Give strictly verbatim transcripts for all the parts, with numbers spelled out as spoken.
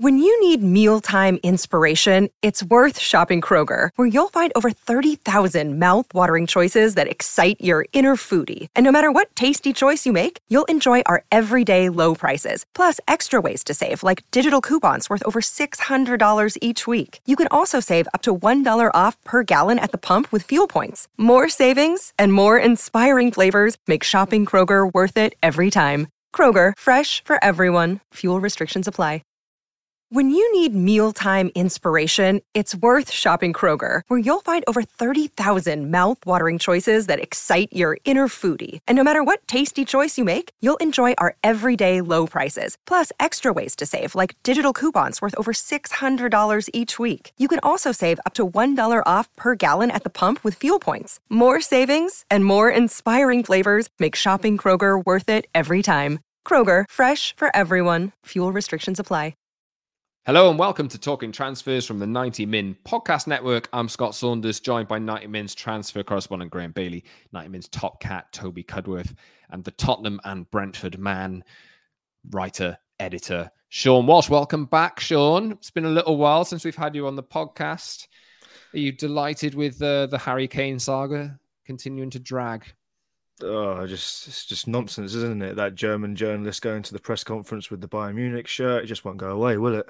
When you need mealtime inspiration, it's worth shopping Kroger, where you'll find over thirty thousand mouth-watering choices that excite your inner foodie. And no matter what tasty choice you make, you'll enjoy our everyday low prices, plus extra ways to save, like digital coupons worth over six hundred dollars each week. You can also save up to one dollar off per gallon at the pump with fuel points. More savings and more inspiring flavors make shopping Kroger worth it every time. Kroger, fresh for everyone. Fuel restrictions apply. When you need mealtime inspiration, it's worth shopping Kroger, where you'll find over thirty thousand mouth-watering choices that excite your inner foodie. And no matter what tasty choice you make, you'll enjoy our everyday low prices, plus extra ways to save, like digital coupons worth over six hundred dollars each week. You can also save up to one dollar off per gallon at the pump with fuel points. More savings and more inspiring flavors make shopping Kroger worth it every time. Kroger, fresh for everyone. Fuel restrictions apply. Hello and welcome to Talking Transfers from the ninety min Podcast Network. I'm Scott Saunders, joined by ninety min's transfer correspondent Graham Bailey, ninety min's top cat Toby Cudworth, and the Tottenham and Brentford man, writer, editor, Sean Walsh. Welcome back, Sean. It's been a little while since we've had you on the podcast. Are you delighted with uh, the Harry Kane saga continuing to drag? Oh, just it's just nonsense, isn't it? That German journalist going to the press conference with the Bayern Munich shirt, it just won't go away, will it?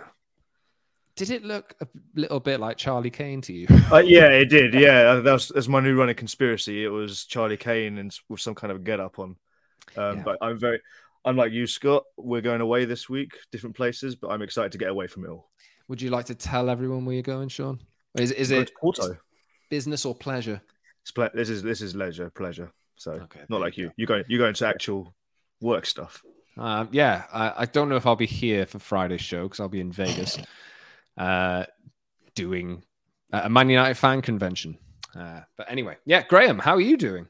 Did it look a little bit like Charlie Kane to you? uh, yeah, it did. Yeah, that was that's my new running conspiracy. It was Charlie Kane and with some kind of get up on. Um, yeah. But I'm very, unlike you, Scott. We're going away this week, different places, but I'm excited to get away from it all. Would you like to tell everyone where you're going, Sean? Is is it Porto. Business or pleasure? It's ple- this is this is leisure, pleasure. So okay, not like you. You. You go you go into actual work stuff. Um, yeah, I, I don't know if I'll be here for Friday's show because I'll be in Vegas. Uh, doing a Man United fan convention. Uh, but anyway, yeah, Graham, how are you doing?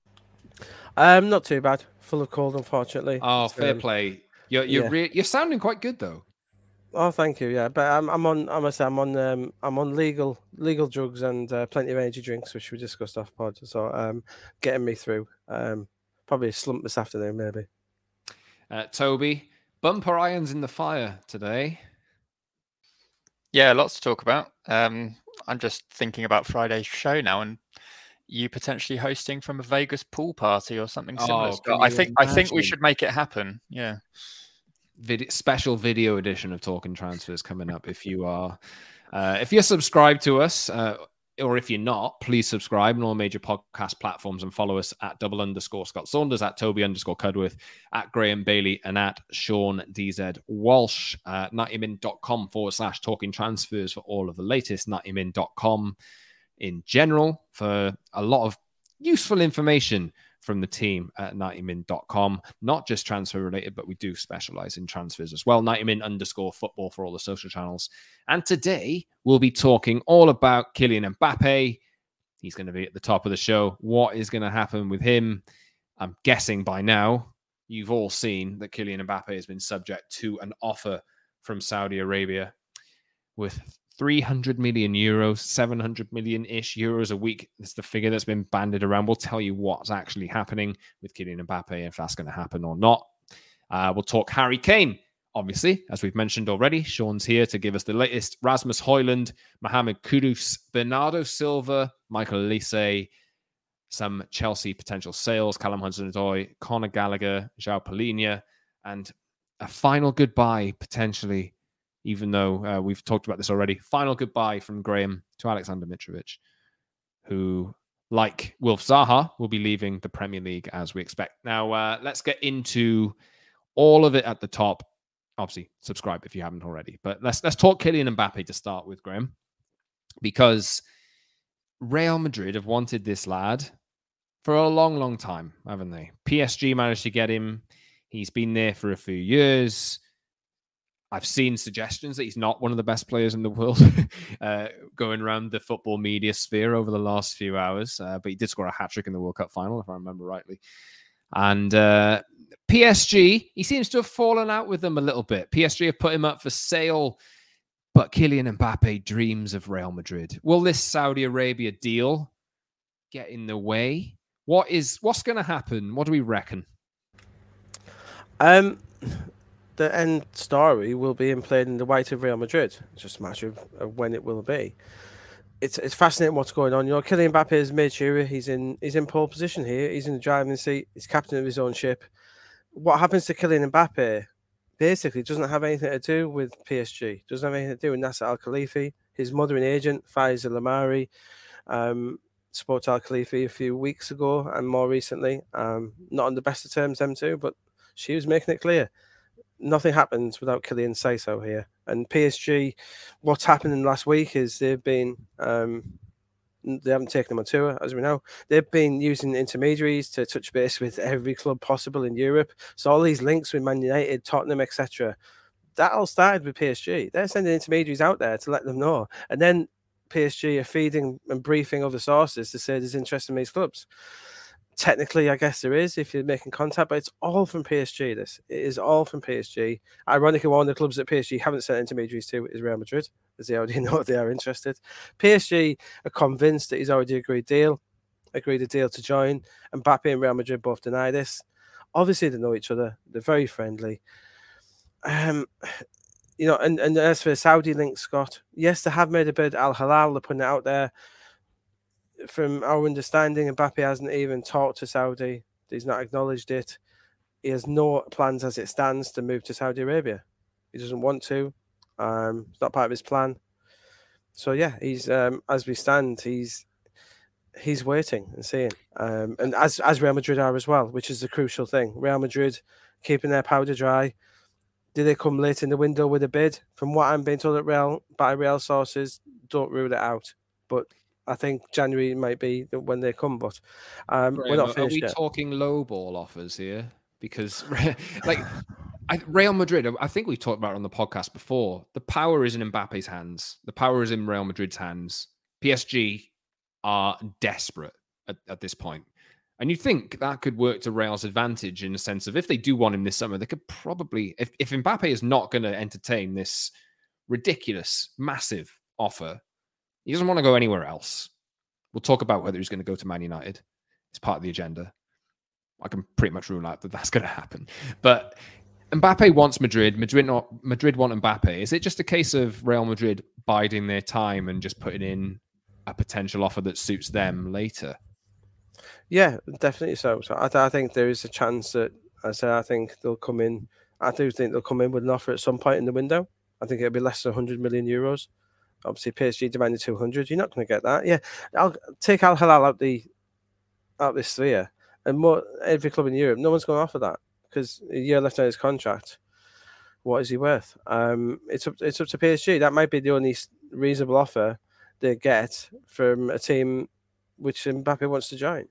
Um, not too bad. Full of cold, unfortunately. Oh, but, fair um, play. You're you're yeah. re- you're sounding quite good though. Oh, thank you. Yeah, but I'm I'm on. I must say I'm on. Um, I'm on legal legal drugs and uh, plenty of energy drinks, which we discussed off pod. So um, getting me through. Um, probably a slump this afternoon, maybe. Uh, Toby, bumper irons in the fire today. Yeah, lots to talk about. Um, I'm just thinking about Friday's show now, and you potentially hosting from a Vegas pool party or something similar. Oh, so I think imagine? I think we should make it happen. Yeah, Vid- special video edition of Talking Transfers coming up. If you are, uh, if you're subscribed to us, uh, or if you're not, please subscribe on all major podcast platforms and follow us at double underscore Scott Saunders, at Toby underscore Cudworth, at Graham Bailey, and at Sean D Z Walsh. Uh, ninety min.com forward slash talking transfers for all of the latest. ninety min dot com in general for a lot of useful information from the team at ninety min dot com. Not just transfer related, but we do specialize in transfers as well. ninety min underscore football for all the social channels. And today we'll be talking all about Kylian Mbappe. He's going to be at the top of the show. What is going to happen with him? I'm guessing by now you've all seen that Kylian Mbappe has been subject to an offer from Saudi Arabia with three hundred million euros, seven hundred million-ish euros a week. That's the figure that's been bandied around. We'll tell you what's actually happening with Kylian Mbappe, if that's going to happen or not. Uh, we'll talk Harry Kane. Obviously, as we've mentioned already, Sean's here to give us the latest. Rasmus Højlund, Mohamed Kudus, Bernardo Silva, Michael Olise, some Chelsea potential sales, Callum Hudson-Odoi, Conor Gallagher, João Palhinha, and a final goodbye, potentially, even though uh, we've talked about this already. Final goodbye from Graham to Alexander Mitrovic, who, like Wilf Zaha, will be leaving the Premier League as we expect. Now, uh, let's get into all of it at the top. Obviously, subscribe if you haven't already. But let's let's talk Kylian Mbappe to start with, Graham, because Real Madrid have wanted this lad for a long, long time, haven't they? P S G managed to get him. He's been there for a few years. I've seen suggestions that he's not one of the best players in the world uh, going around the football media sphere over the last few hours. Uh, but he did score a hat-trick in the World Cup final, if I remember rightly. And uh, P S G, he seems to have fallen out with them a little bit. P S G have put him up for sale, but Kylian Mbappe dreams of Real Madrid. Will this Saudi Arabia deal get in the way? What is what's going to happen? What do we reckon? Um, the end story will be him playing in the white of Real Madrid. It's just a matter of, of when it will be. It's it's fascinating what's going on. You know, Kylian Mbappe has made sure he's in he's in pole position here. He's in the driving seat. He's captain of his own ship. What happens to Kylian Mbappe basically doesn't have anything to do with P S G. Doesn't have anything to do with Nasser Al Khelaifi. His mothering agent, Faiza Lamari, um, spoke to Al Khelaifi a few weeks ago and more recently. Um, not on the best of terms, them two, but she was making it clear. Nothing happens without Kylian say so here. And P S G, what's happened in the last week is they've been, um, they haven't taken them on tour, as we know. They've been using intermediaries to touch base with every club possible in Europe. So all these links with Man United, Tottenham, et cetera, that all started with P S G. They're sending intermediaries out there to let them know. And then P S G are feeding and briefing other sources to say there's interest in these clubs. Technically, I guess there is if you're making contact, but it's all from P S G. This it is all from P S G. Ironically, one of the clubs that P S G haven't sent intermediaries to is Real Madrid, as they already know they are interested. P S G are convinced that he's already agreed deal, agreed a deal to join. And Mbappe and Real Madrid both deny this. Obviously, they know each other. They're very friendly. Um, you know, and, and as for the Saudi link, Scott, yes, they have made a bid. Al Hilal, they're putting it out there. From our understanding, Mbappe hasn't even talked to Saudi. He's not acknowledged it. He has no plans as it stands to move to Saudi Arabia. He doesn't want to. Um, it's not part of his plan. So yeah, he's um, as we stand, he's he's waiting and seeing. Um, and as as Real Madrid are as well, which is the crucial thing. Real Madrid keeping their powder dry. Did they come late in the window with a bid? From what I'm being told at Real by Real sources, don't rule it out. But I think January might be when they come, but um, Graham, we're not finished Are we yet. talking low ball offers here? Because, like, I, Real Madrid, I think we talked about it on the podcast before. The power is in Mbappe's hands. The power is in Real Madrid's hands. P S G are desperate at, at this point. And you think that could work to Real's advantage in the sense of if they do want him this summer, they could probably, if, if Mbappe is not going to entertain this ridiculous, massive offer, he doesn't want to go anywhere else. We'll talk about whether he's going to go to Man United. It's part of the agenda. I can pretty much rule out that that's going to happen. But Mbappe wants Madrid. Madrid not Madrid want Mbappe. Is it just a case of Real Madrid biding their time and just putting in a potential offer that suits them later? Yeah, definitely so. So I, th- I think there is a chance that, I say, I think they'll come in. I do think they'll come in with an offer at some point in the window. I think it'll be less than one hundred million euros. Obviously, P S G demanded two hundred. You're not going to get that. Yeah, I'll take Al Hilal out the out this sphere, and more every club in Europe. No one's going to offer that because a year left on his contract. What is he worth? Um, it's up. It's up to P S G. That might be the only reasonable offer they get from a team which Mbappe wants to join.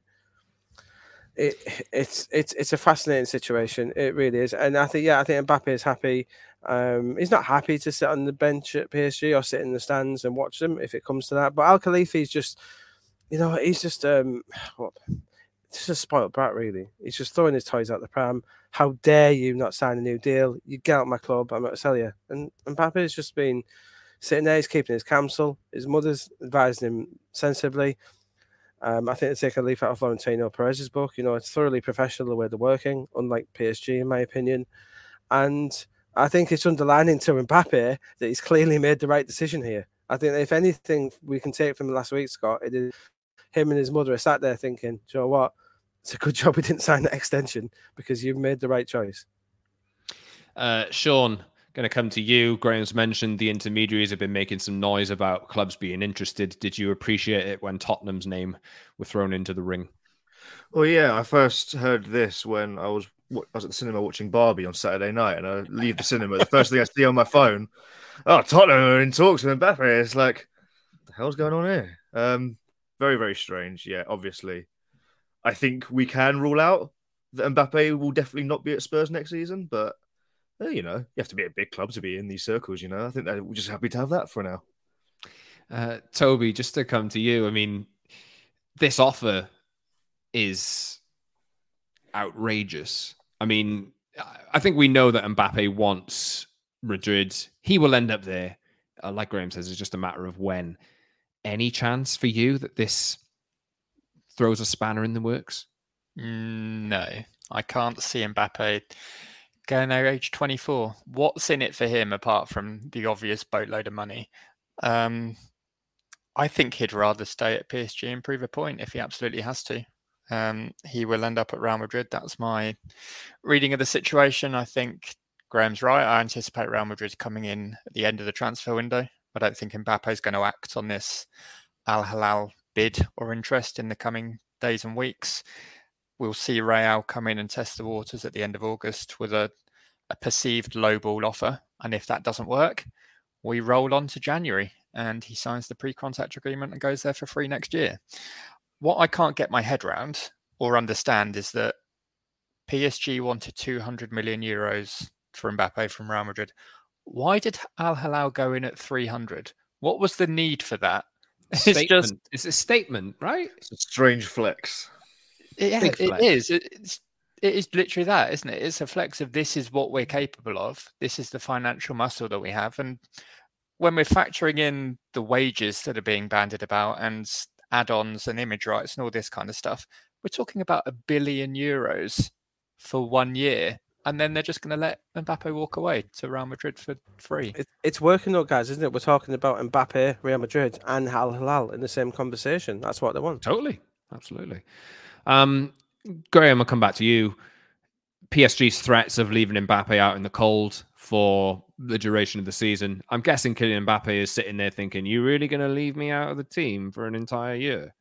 It it's it's it's a fascinating situation. It really is, and I think yeah, I think Mbappe is happy. Um, he's not happy to sit on the bench at P S G or sit in the stands and watch them if it comes to that. But Al Khelaifi is just, you know, he's just um, what, just a spoiled brat, really. He's just throwing his toys out the pram. How dare you not sign a new deal? You get out of my club, I'm going to sell you. And Mbappe has just been sitting there. He's keeping his counsel. His mother's advising him sensibly. Um, I think they take a leaf out of Florentino Perez's book. You know, it's thoroughly professional the way they're working, unlike P S G, in my opinion. And I think it's underlining to Mbappe that he's clearly made the right decision here. I think if anything we can take from last week, Scott, it is him and his mother are sat there thinking, do you know what? It's a good job we didn't sign that extension because you've made the right choice. Uh, Sean, going to come to you. Graham's mentioned the intermediaries have been making some noise about clubs being interested. Did you appreciate it when Tottenham's name were thrown into the ring? Well, yeah, I first heard this when I was I was at the cinema watching Barbie on Saturday night, and I leave the cinema. The first thing I see on my phone, oh, Tottenham are in talks with Mbappe. It's like, what the hell's going on here? Um, very, very strange. Yeah, obviously. I think we can rule out that Mbappe will definitely not be at Spurs next season, but eh, you know, you have to be a big club to be in these circles, you know. I think that we're just happy to have that for now. Uh, Toby, just to come to you, I mean, this offer is outrageous. I mean, I think we know that Mbappe wants Madrid. He will end up there. Uh, like Graham says, it's just a matter of when. Any chance for you that this throws a spanner in the works? Mm, no, I can't see Mbappe going there age twenty-four. What's in it for him apart from the obvious boatload of money? Um, I think he'd rather stay at P S G and prove a point if he absolutely has to. Um, he will end up at Real Madrid. That's my reading of the situation. I think Graham's right. I anticipate Real Madrid coming in at the end of the transfer window. I don't think Mbappe is going to act on this Al Hilal bid or interest in the coming days and weeks. We'll see Real come in and test the waters at the end of August with a, a perceived lowball offer. And if that doesn't work, we roll on to January and he signs the pre-contract agreement and goes there for free next year. What I can't get my head around or understand is that P S G wanted two hundred million euros for Mbappe from Real Madrid. Why did Al Hilal go in at three hundred? What was the need for that? It's Statement. just It's a statement, right? It's a strange flex. Yeah, Big it flex. is. It's, it is literally that, isn't it? It's a flex of this is what we're capable of. This is the financial muscle that we have. And when we're factoring in the wages that are being bandied about and add-ons and image rights and all this kind of stuff, we're talking about a billion euros for one year. And then they're just going to let Mbappe walk away to Real Madrid for free. It, it's working though, guys, isn't it? We're talking about Mbappe, Real Madrid, and Al Hilal in the same conversation. That's what they want. Totally. Absolutely. Um, Graham, I'll come back to you. P S G's threats of leaving Mbappe out in the cold for the duration of the season. I'm guessing Kylian Mbappe is sitting there thinking, you really going to leave me out of the team for an entire year?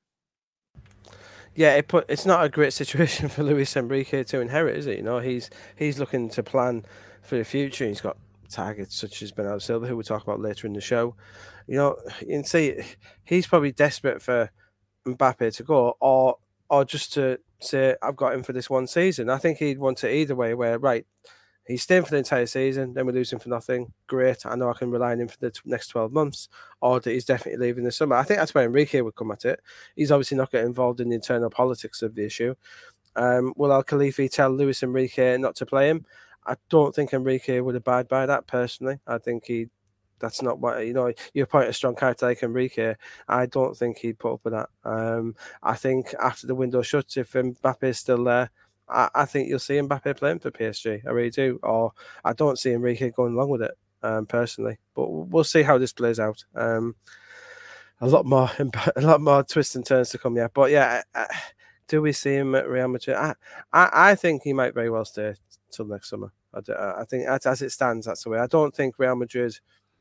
Yeah, it put, it's not a great situation for Luis Enrique to inherit, is it? You know, he's he's looking to plan for the future. He's got targets such as Bernardo Silva, who we'll talk about later in the show. You know, you can see he's probably desperate for Mbappe to go, or or just to say, I've got him for this one season. I think he'd want it either way, where, right, he's staying for the entire season, then we lose him for nothing. Great, I know I can rely on him for the t- next twelve months, or that he's definitely leaving this summer. I think that's where Enrique would come at it. He's obviously not getting involved in the internal politics of the issue. Um, will Al Khalifi tell Luis Enrique not to play him? I don't think Enrique would abide by that personally. I think he That's not what, you know, you appoint a strong character like Enrique. I don't think he'd put up with that. Um, I think after the window shuts, if Mbappe is still there, I, I think you'll see Mbappe playing for P S G. I really do. Or I don't see Enrique going along with it, um, personally. But we'll see how this plays out. Um, a lot more, a lot more twists and turns to come, yeah. But yeah, I, I, do we see him at Real Madrid? I, I, I think he might very well stay till next summer. I, I think as it stands, that's the way. I don't think Real Madrid.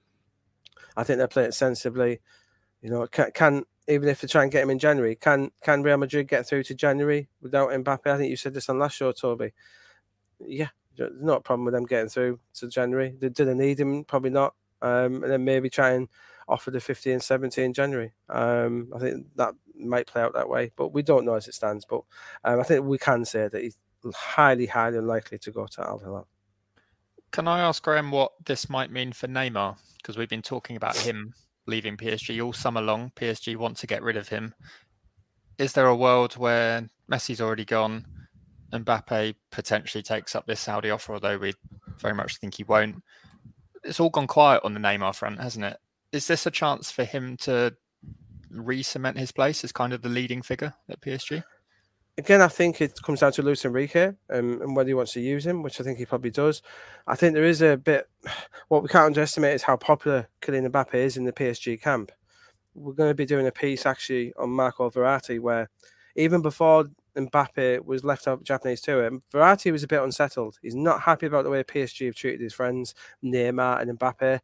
I think they're playing it sensibly. You know, can, can even if they try and get him in January, can can Real Madrid get through to January without Mbappe? I think you said this on last show, Toby. Yeah, there's not a problem with them getting through to January. Do, do they need him? Probably not. Um, and then maybe try and offer the fifty and seventy in January. Um, I think that might play out that way, but we don't know as it stands. But um, I think we can say that he's highly, highly unlikely to go to Al Hilal. Can I ask Graham what this might mean for Neymar? Because we've been talking about him leaving P S G all summer long. P S G want to get rid of him. Is there a world where Messi's already gone, Mbappe potentially takes up this Saudi offer, although we very much think he won't? It's all gone quiet on the Neymar front, hasn't it? Is this a chance for him to re-cement his place as kind of the leading figure at P S G? Again, I think it comes down to Luis Enrique um, and whether he wants to use him, which I think he probably does. I think there is a bit... What we can't underestimate is how popular Kylian Mbappe is in the P S G camp. We're going to be doing a piece, actually, on Marco Verratti, where even before Mbappe was left out of the Japanese tour, Verratti was a bit unsettled. He's not happy about the way P S G have treated his friends, Neymar and Mbappe.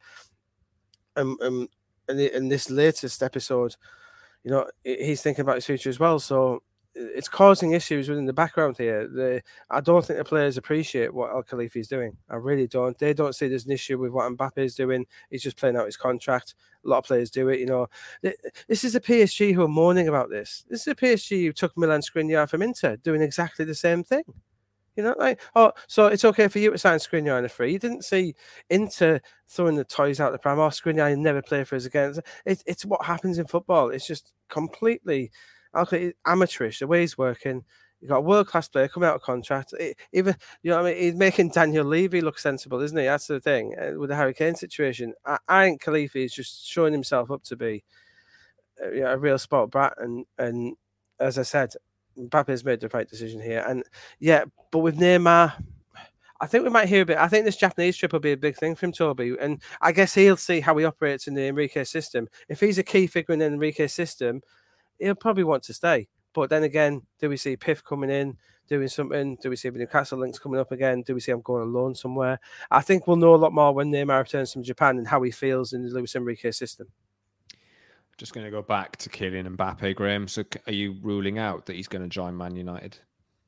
Um, um, and in this latest episode, you know, he's thinking about his future as well. So it's causing issues within the background here. The, I don't think the players appreciate what Al Khalifi is doing. I really don't. They don't see there's an issue with what Mbappe is doing. He's just playing out his contract. A lot of players do it, you know. This is a P S G who are mourning about this. This is a P S G who took Milan Skriniar from Inter, doing exactly the same thing. You know, like, oh, so it's okay for you to sign Skriniar on a free. You didn't see Inter throwing the toys out the pram. Oh, Skriniar never play for us again. It, it's what happens in football. It's just completely... Okay, amateurish, the way he's working. You've got a world-class player coming out of contract. It, even, you know what I mean? He's making Daniel Levy look sensible, isn't he? That's the thing uh, with the Harry Kane situation. I, I think Khalifi is just showing himself up to be uh, you know, a real sport brat. And, and as I said, Mbappe's made the right decision here. And yeah, but with Neymar, I think we might hear a bit. I think this Japanese trip will be a big thing for him, Toby. And I guess he'll see how he operates in the Enrique system. If he's a key figure in the Enrique system, he'll probably want to stay. But then again, do we see Piff coming in, doing something? Do we see the Newcastle links coming up again? Do we see him going on loan somewhere? I think we'll know a lot more when Neymar returns from Japan and how he feels in the Luis Enrique system. Just going to go back to Kylian Mbappe, Graham. So are you ruling out that he's going to join Man United?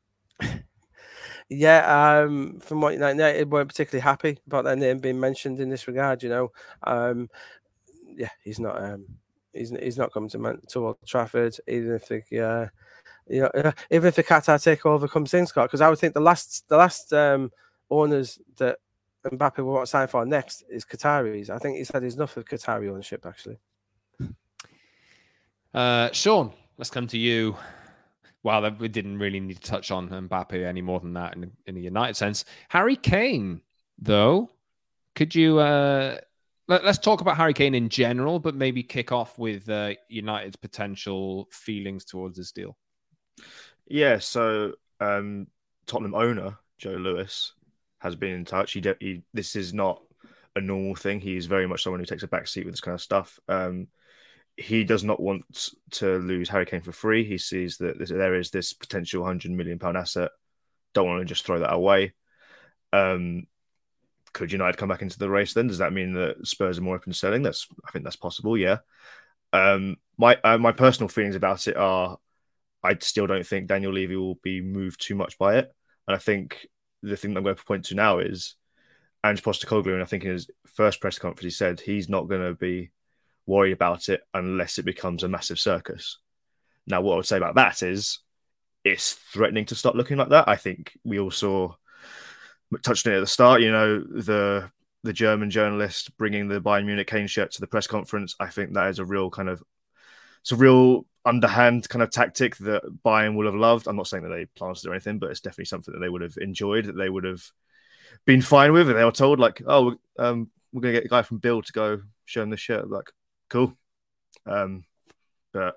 Yeah, um, from what United weren't particularly happy about their name being mentioned in this regard. You know, um, yeah, he's not. Um, he's he's not coming to Man- to Old Trafford, even if the uh, you know, uh, even if the Qatar takeover comes in, Scott. Because I would think the last the last um, owners that Mbappe will want to sign for next is Qataris. I think he said he's enough of Qatari ownership, actually. Uh, Sean, let's come to you. Well, we didn't really need to touch on Mbappe any more than that in, in a United sense. Harry Kane, though, could you... Uh, let, let's talk about Harry Kane in general, but maybe kick off with uh, United's potential feelings towards this deal. Yeah, so um, Tottenham owner, Joe Lewis, has been in touch. He, he This is not a normal thing. He's very much someone who takes a back seat with this kind of stuff. Um, He does not want to lose Harry Kane for free. He sees that there is this potential one hundred million pounds asset. Don't want to just throw that away. Um, could United come back into the race then? Does that mean that Spurs are more open to selling? That's, I think that's possible, yeah. Um, my uh, my personal feelings about it are I still don't think Daniel Levy will be moved too much by it. And I think the thing that I'm going to point to now is Ange Postecoglou, and I think in his first press conference he said he's not going to be worry about it unless it becomes a massive circus. Now, what I would say about that is it's threatening to start looking like that. I think we all saw, touched on it at the start, you know, the the German journalist bringing the Bayern Munich Kane shirt to the press conference. I think that is a real kind of, it's a real underhand kind of tactic that Bayern would have loved. I'm not saying that they planted or anything, but it's definitely something that they would have enjoyed, that they would have been fine with. And they were told like, oh, um, we're going to get the guy from Bill to go show him the shirt. Like, cool. Um, but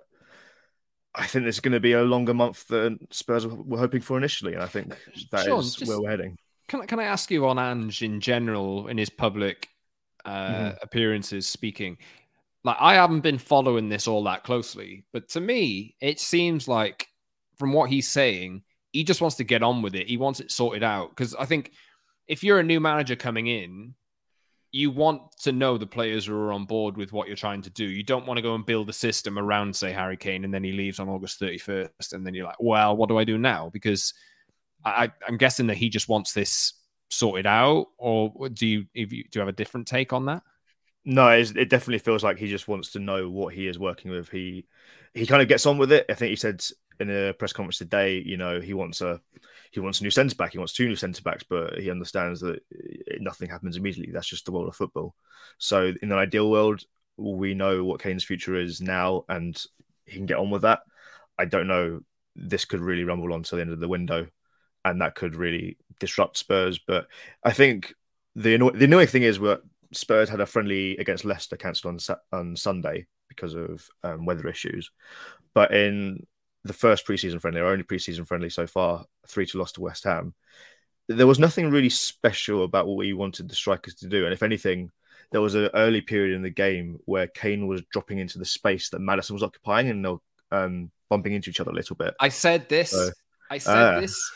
I think there's going to be a longer month than Spurs were hoping for initially. And I think that Sean, is just, where we're heading. Can, can I ask you on Ange in general, in his public uh, Mm-hmm. appearances speaking? Like, I haven't been following this all that closely, but to me, it seems like from what he's saying, he just wants to get on with it. He wants it sorted out. Because I think if you're a new manager coming in, you want to know the players who are on board with what you're trying to do. You don't want to go and build a system around, say, Harry Kane, and then he leaves on August thirty-first, and then you're like, well, what do I do now? Because I, I'm guessing that he just wants this sorted out, or do you, if you do you have a different take on that? No, it's, it definitely feels like he just wants to know what he is working with. He he kind of gets on with it. I think he said in a press conference today, you know, he wants a he wants a new centre back. He wants two new centre backs, but he understands that nothing happens immediately. That's just the world of football. So in an ideal world, we know what Kane's future is now, and he can get on with that. I don't know. This could really rumble on to the end of the window, and that could really disrupt Spurs. But I think the anno- the annoying thing is what Spurs had a friendly against Leicester cancelled on on Sunday because of um, weather issues. But in the first preseason friendly, our only preseason friendly so far, three two loss to West Ham, there was nothing really special about what we wanted the strikers to do. And if anything, there was an early period in the game where Kane was dropping into the space that Maddison was occupying, and they were um, bumping into each other a little bit. I said this. So, I said uh, this.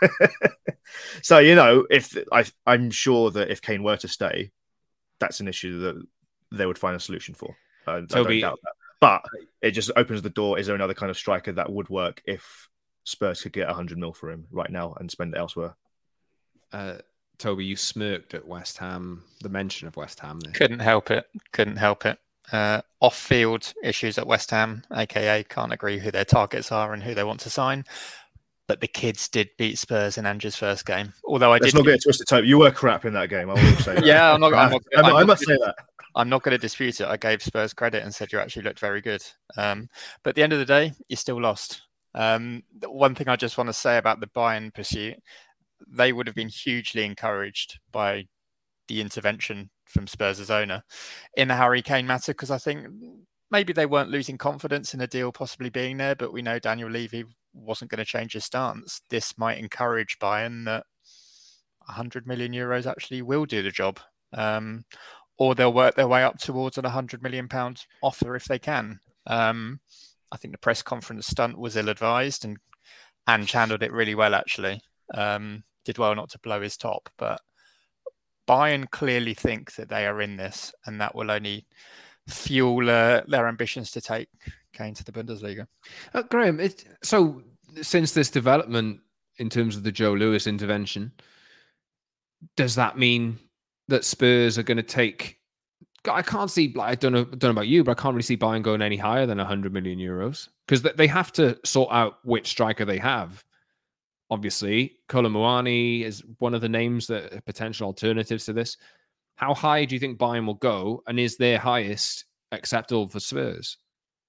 So, you know, if I, I'm sure that if Kane were to stay, that's an issue that they would find a solution for. Uh, Toby, I don't doubt that. But it just opens the door. Is there another kind of striker that would work if Spurs could get one hundred mil for him right now and spend it elsewhere? Uh, Toby, you smirked at West Ham, the mention of West Ham. There. Couldn't help it. Couldn't help it. Uh, off-field issues at West Ham, a k a can't agree who their targets are and who they want to sign. But the kids did beat Spurs in Ange's first game. Although I Let's did not get it twisted, Toby. You were crap in that game. I will say that. Yeah, I'm not. I'm not I'm, I'm I not must gonna, say that. I'm not going to dispute it. I gave Spurs credit and said you actually looked very good. Um, but at the end of the day, you still lost. Um, one thing I just want to say about the Bayern pursuit, they would have been hugely encouraged by the intervention from Spurs' owner in the Harry Kane matter, because I think maybe they weren't losing confidence in a deal possibly being there, but we know Daniel Levy wasn't going to change his stance. This might encourage Bayern that one hundred million euros actually will do the job. Um, or they'll work their way up towards an one hundred million pounds offer if they can. Um, I think the press conference stunt was ill-advised, and Ange handled it really well, actually. Um, did well not to blow his top, but Bayern clearly think that they are in this, and that will only fuel uh, their ambitions to take Kane to the Bundesliga. Uh, Graham, it, so since this development in terms of the Joe Lewis intervention, does that mean that Spurs are going to take... I can't see, like, I don't know, don't know about you, but I can't really see Bayern going any higher than one hundred million euros, because they have to sort out which striker they have. Obviously, Kolo Muani is one of the names that are potential alternatives to this. How high do you think Bayern will go, and is their highest acceptable for Spurs?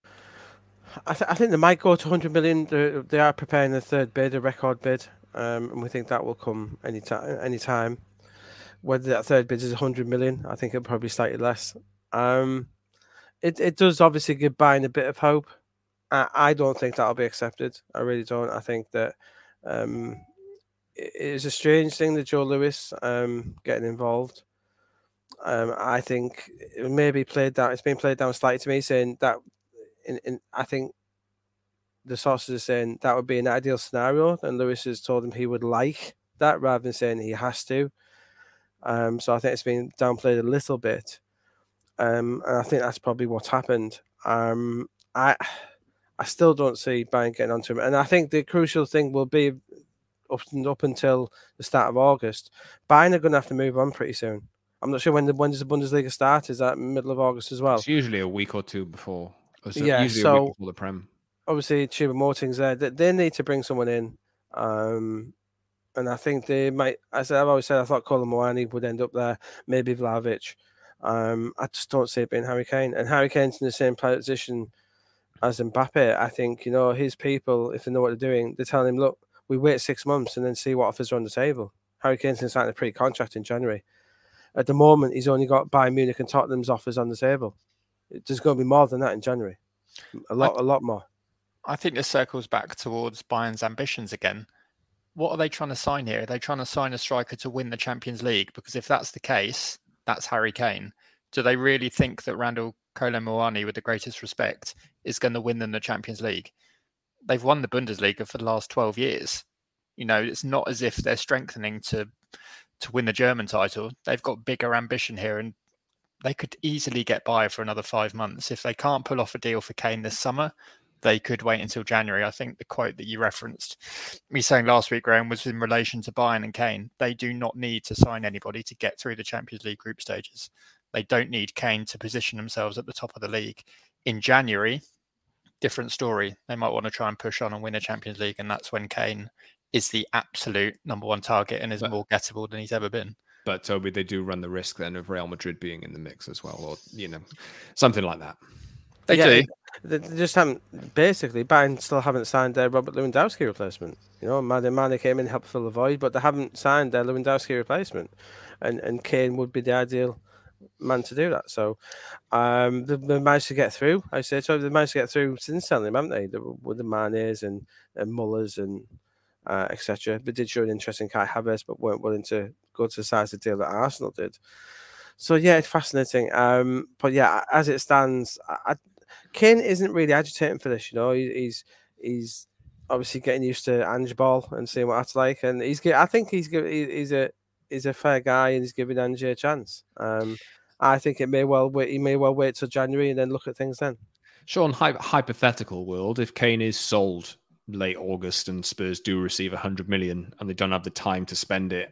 I, th- I think they might go to one hundred million. They're, they are preparing a third bid, a record bid, um, and we think that will come any time. Any time. Whether that third bid is one hundred million, I think it'll probably be slightly less. Um, it it does obviously give Bayern a bit of hope. I, I don't think that'll be accepted. I really don't. I think that um, it is a strange thing that Joe Lewis um, getting involved. Um, I think it may be played down. It's been played down slightly to me, saying that. In, in I think the sources are saying that would be an ideal scenario, and Lewis has told him he would like that rather than saying he has to. Um, so I think it's been downplayed a little bit, um, and I think that's probably what's happened. Um, I I still don't see Bayern getting onto him, and I think the crucial thing will be up, up until the start of August. Bayern are going to have to move on pretty soon. I'm not sure when the when does the Bundesliga start? Is that middle of August as well? It's usually a week or two before. So yeah, usually so a week before the Prem. Obviously, Choupo-Moting's there. They, they need to bring someone in. Um, And I think they might, as I've always said, I thought Kolo Muani would end up there, maybe Vlahovic. Um, I just don't see it being Harry Kane. And Harry Kane's in the same position as Mbappe. I think, you know, his people, if they know what they're doing, they're telling him, look, we wait six months and then see what offers are on the table. Harry Kane's going to sign a pre-contract in January. At the moment, he's only got Bayern Munich and Tottenham's offers on the table. There's going to be more than that in January. A lot, I, a lot more. I think this circles back towards Bayern's ambitions again. What are they trying to sign here? Are they trying to sign a striker to win the Champions League? Because if that's the case, that's Harry Kane. Do they really think that Randall Kolo Muani, with the greatest respect, is going to win them the Champions League? They've won the Bundesliga for the last twelve years. You know, it's not as if they're strengthening to to win the German title. They've got bigger ambition here, and they could easily get by for another five months. If they can't pull off a deal for Kane this summer, they could wait until January. I think the quote that you referenced me saying last week, Graham, was in relation to Bayern and Kane. They do not need to sign anybody to get through the Champions League group stages. They don't need Kane to position themselves at the top of the league. In January, different story. They might want to try and push on and win a Champions League, and that's when Kane is the absolute number one target and is but, more gettable than he's ever been. But Toby, they do run the risk then of Real Madrid being in the mix as well, or, you know, something like that. They yeah, do. They just haven't, basically, Bayern still haven't signed their Robert Lewandowski replacement. You know, Mane Mane came in and helped fill the void, but they haven't signed their Lewandowski replacement. And and Kane would be the ideal man to do that. So um, they, they managed to get through. I say so. They managed to get through since selling him, haven't they? The, with the Manes and, and Mullers and uh, et cetera. They did show an interest in Kai Havertz, but weren't willing to go to the size of the deal that Arsenal did. So yeah, it's fascinating. Um, but yeah, as it stands, I, I, Kane isn't really agitating for this. You know, he, he's he's obviously getting used to Ange Ball and seeing what that's like, and he's. I think he's he's a he's a fair guy, and he's giving Ange a chance. Um, I think it may well wait. He may well wait till January and then look at things then. Sean, hy- hypothetical world, if Kane is sold late August and Spurs do receive a hundred million and they don't have the time to spend it,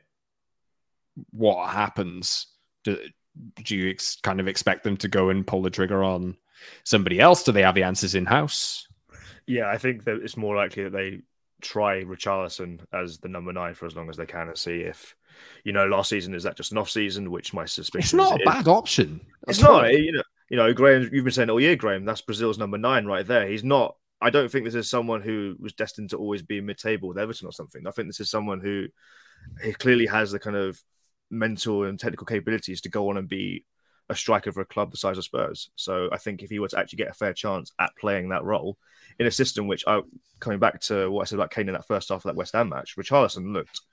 what happens? Do, do you ex- kind of expect them to go and pull the trigger on somebody else? Do they have the answers in house? Yeah, I think that it's more likely that they try Richarlison as the number nine for as long as they can and see if, you know, last season, is that just an off season, which my suspicion it's not is, a bad option. It's not, you know, you know, Graham, you've been saying all year, Graham, that's Brazil's number nine right there. He's not, I don't think this is someone who was destined to always be mid-table with Everton or something. I think this is someone who he clearly has the kind of mental and technical capabilities to go on and be a striker for a club the size of Spurs. So I think if he were to actually get a fair chance at playing that role in a system which, I coming back to what I said about Kane in that first half of that West Ham match, Richarlison looked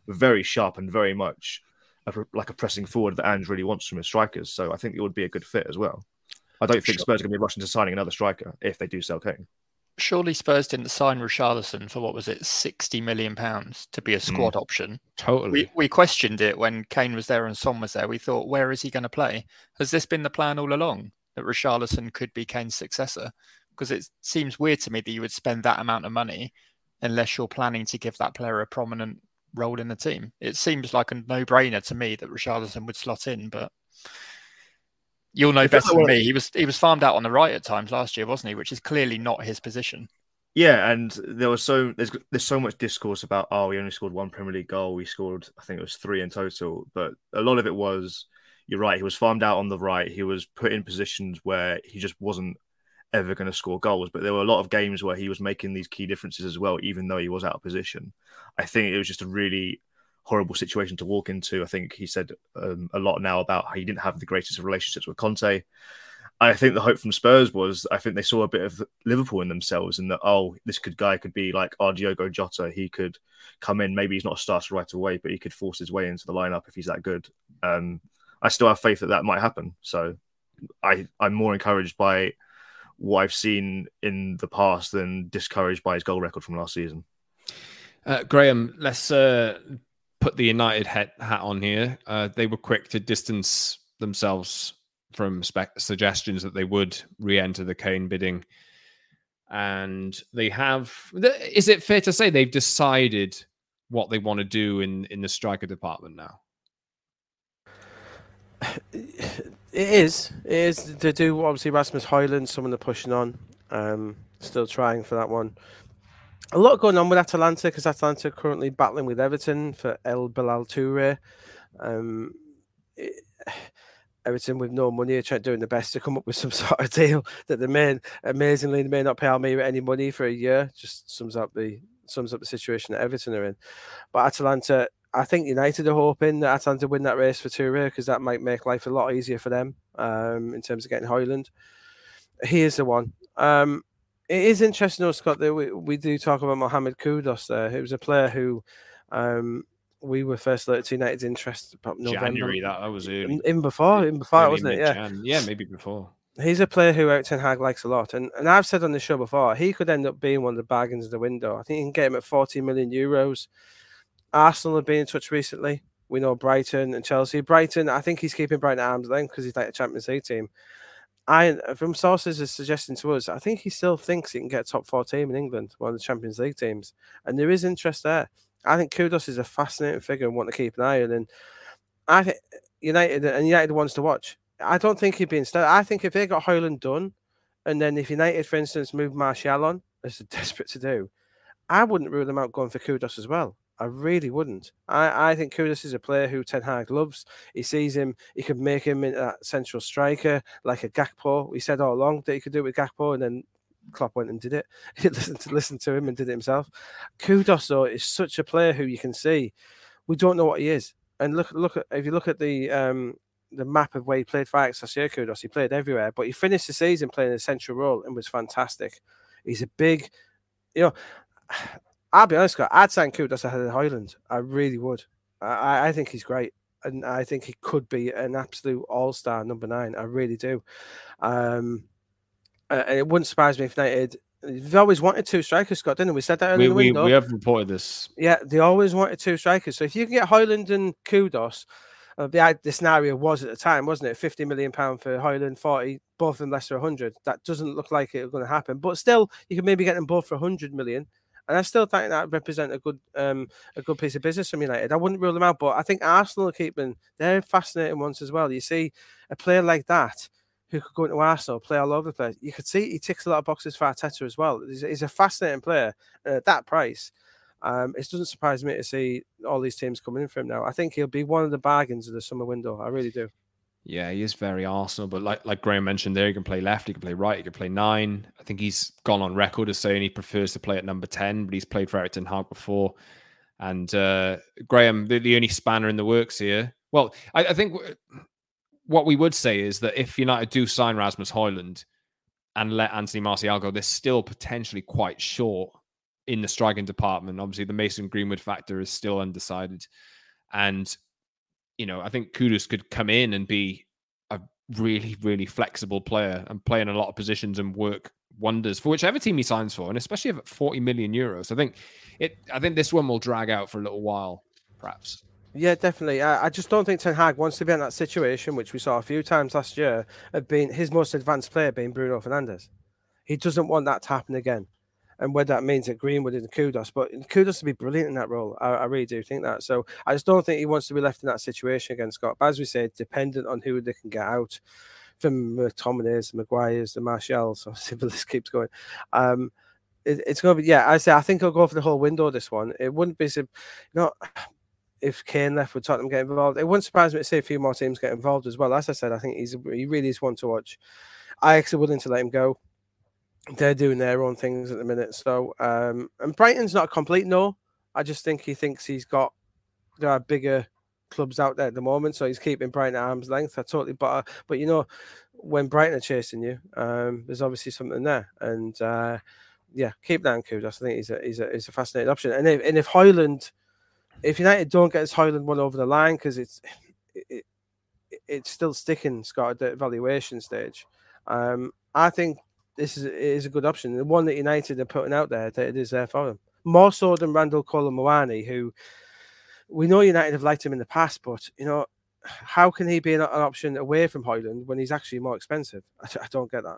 very sharp and very much a, like a pressing forward that Ange really wants from his strikers. So I think it would be a good fit as well. I don't think sure. Spurs are going to be rushing to signing another striker if they do sell Kane. Surely Spurs didn't sign Richarlison for, what was it, sixty million pounds to be a squad mm. option. Totally. We, we questioned it when Kane was there and Son was there. We thought, where is he going to play? Has this been the plan all along, that Richarlison could be Kane's successor? Because it seems weird to me that you would spend that amount of money unless you're planning to give that player a prominent role in the team. It seems like a no-brainer to me that Richarlison would slot in, but you'll know better than me. He was he was farmed out on the right at times last year, wasn't he? Which is clearly not his position. Yeah, and there was so there's there's so much discourse about, oh, we only scored one Premier League goal. We scored, I think it was three in total, but a lot of it was, you're right, he was farmed out on the right. He was put in positions where he just wasn't ever going to score goals. But there were a lot of games where he was making these key differences as well, even though he was out of position. I think it was just a really horrible situation to walk into. I think he said um, a lot now about how he didn't have the greatest of relationships with Conte. I think the hope from Spurs was, I think they saw a bit of Liverpool in themselves, and that, oh, this could guy could be like our Diogo Jota. He could come in. Maybe he's not a starter right away, but he could force his way into the lineup if he's that good. Um, I still have faith that that might happen. So I, I'm more encouraged by what I've seen in the past than discouraged by his goal record from last season. Uh, Graham, let's uh, put the United hat, hat on here. Uh, they were quick to distance themselves from spec- suggestions that they would re-enter the Kane bidding. And they have... Is it fair to say they've decided what they want to do in, in the striker department now? It is. It is. They do, obviously, Rasmus Højlund, someone they're pushing on. Um, still trying for that one. A lot going on with Atalanta, because Atalanta are currently battling with Everton for El Bilal Toure. Um, it, Everton with no money are trying, doing the best to come up with some sort of deal that they may, amazingly, they may not pay Almeida any money for a year. Just sums up the sums up the situation that Everton are in. But Atalanta, I think United are hoping that Atalanta win that race for Toure, because that might make life a lot easier for them um, in terms of getting Højlund. Here's the one. Um, it is interesting, though, Scott, that we, we do talk about Mohamed Kudus there, who was a player who um, we were first alerted to United's interest about November. January, that, that was early. Even before, even before, early wasn't it? Yeah. yeah, maybe before. He's a player who Erik ten Hag likes a lot. And, and I've said on the show before, he could end up being one of the bargains of the window. I think you can get him at forty million euros. Arsenal have been in touch recently. We know Brighton and Chelsea. Brighton, I think he's keeping Brighton at arm's length because he's like a Champions League team. I, from sources, is suggesting to us, I think he still thinks he can get a top four team in England, one of the Champions League teams. And there is interest there. I think Kudus is a fascinating figure and want to keep an eye on. And I think United and United wants to watch. I don't think he'd be instead. I think if they got Højlund done, and then if United, for instance, moved Martial on, as they're desperate to do, I wouldn't rule them out going for Kudus as well. I really wouldn't. I, I think Kudus is a player who Ten Hag loves. He sees him, he could make him into that central striker like a Gakpo. We said all along that he could do it with Gakpo, and then Klopp went and did it. He listened to, listened to him and did it himself. Kudus, though, is such a player who you can see. We don't know what he is. And look, look at if you look at the um, the map of where he played for Ajax last year, Kudus, he played everywhere. But he finished the season playing a central role and was fantastic. He's a big, you know... I'll be honest, Scott, I'd sign Kudus ahead of Højlund. I really would. I, I think he's great. And I think he could be an absolute all-star number nine. I really do. Um, and it wouldn't surprise me if United... They've always wanted two strikers, Scott, didn't we? We said that earlier we, in the window. We have reported this. Yeah, they always wanted two strikers. So if you can get Højlund and Kudus, uh, the, the scenario was at the time, wasn't it? fifty million pounds for Højlund, forty, both of them less than one hundred. That doesn't look like it's going to happen. But still, you can maybe get them both for one hundred million. And I still think that represent a good um, a good piece of business from United. I wouldn't rule them out, but I think Arsenal are keeping, they're fascinating ones as well. You see a player like that who could go into Arsenal, play all over the place. You could see he ticks a lot of boxes for Arteta as well. He's, he's a fascinating player. And at that price, um, it doesn't surprise me to see all these teams coming in for him now. I think he'll be one of the bargains of the summer window. I really do. Yeah, he is very Arsenal, but like like Graham mentioned there, he can play left, he can play right, he can play nine. I think he's gone on record as saying he prefers to play at number ten, but he's played for Erik ten Hag before. And uh, Graham, the, the only spanner in the works here. Well, I, I think w- what we would say is that if United do sign Rasmus Højlund and let Anthony Martial go, they're still potentially quite short in the striking department. Obviously, the Mason Greenwood factor is still undecided. And, you know, I think Kudus could come in and be a really, really flexible player and play in a lot of positions and work wonders for whichever team he signs for, and especially at forty million euros. I think it. I think this one will drag out for a little while, perhaps. Yeah, definitely. I, I just don't think Ten Hag wants to be in that situation, which we saw a few times last year, of being his most advanced player being Bruno Fernandes. He doesn't want that to happen again. And whether that means that Greenwood and Kudus, but Kudus to be brilliant in that role. I, I really do think that. So I just don't think he wants to be left in that situation again, Scott. But as we said, dependent on who they can get out, from McTominays, the Maguires, the Martials, so the list keeps going. Um, it, it's going to be, yeah, I say, I think he'll go for the whole window, this one. It wouldn't be, you know, if Kane left, would Tottenham get involved? It wouldn't surprise me to see a few more teams get involved as well. As I said, I think he's he really is one to watch. Ajax are willing to let him go. They're doing their own things at the minute. So, um, and Brighton's not a complete no. I just think he thinks he's got, there are bigger clubs out there at the moment, so he's keeping Brighton at arm's length. I totally, but uh, but you know, when Brighton are chasing you, um, there's obviously something there, and uh, yeah, keep that in Kudus. I think he's a he's a he's a fascinating option. And if and if Højlund, if United don't get this Højlund one over the line, because it's it, it, it's still sticking, Scott, at the evaluation stage, um, I think this is is a good option. The one that United are putting out there, that it is there for them, more so than Randall Cole Muani, who. We know United have liked him in the past, but, you know, how can he be an, an option away from Højlund when he's actually more expensive? I, I don't get that.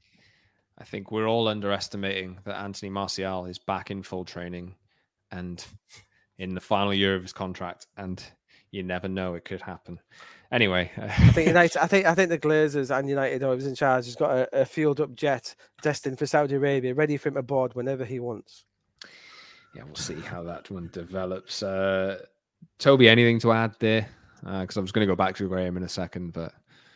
I think we're all underestimating that Anthony Martial is back in full training and in the final year of his contract, and you never know, it could happen. Anyway, I think United, I think I think the Glazers and United, whoever's in charge, has got a, a fueled-up jet destined for Saudi Arabia, ready for him aboard whenever he wants. Yeah, we'll see how that one develops. Uh, Toby, anything to add there? Because uh, I was going to go back to Graham in a second, but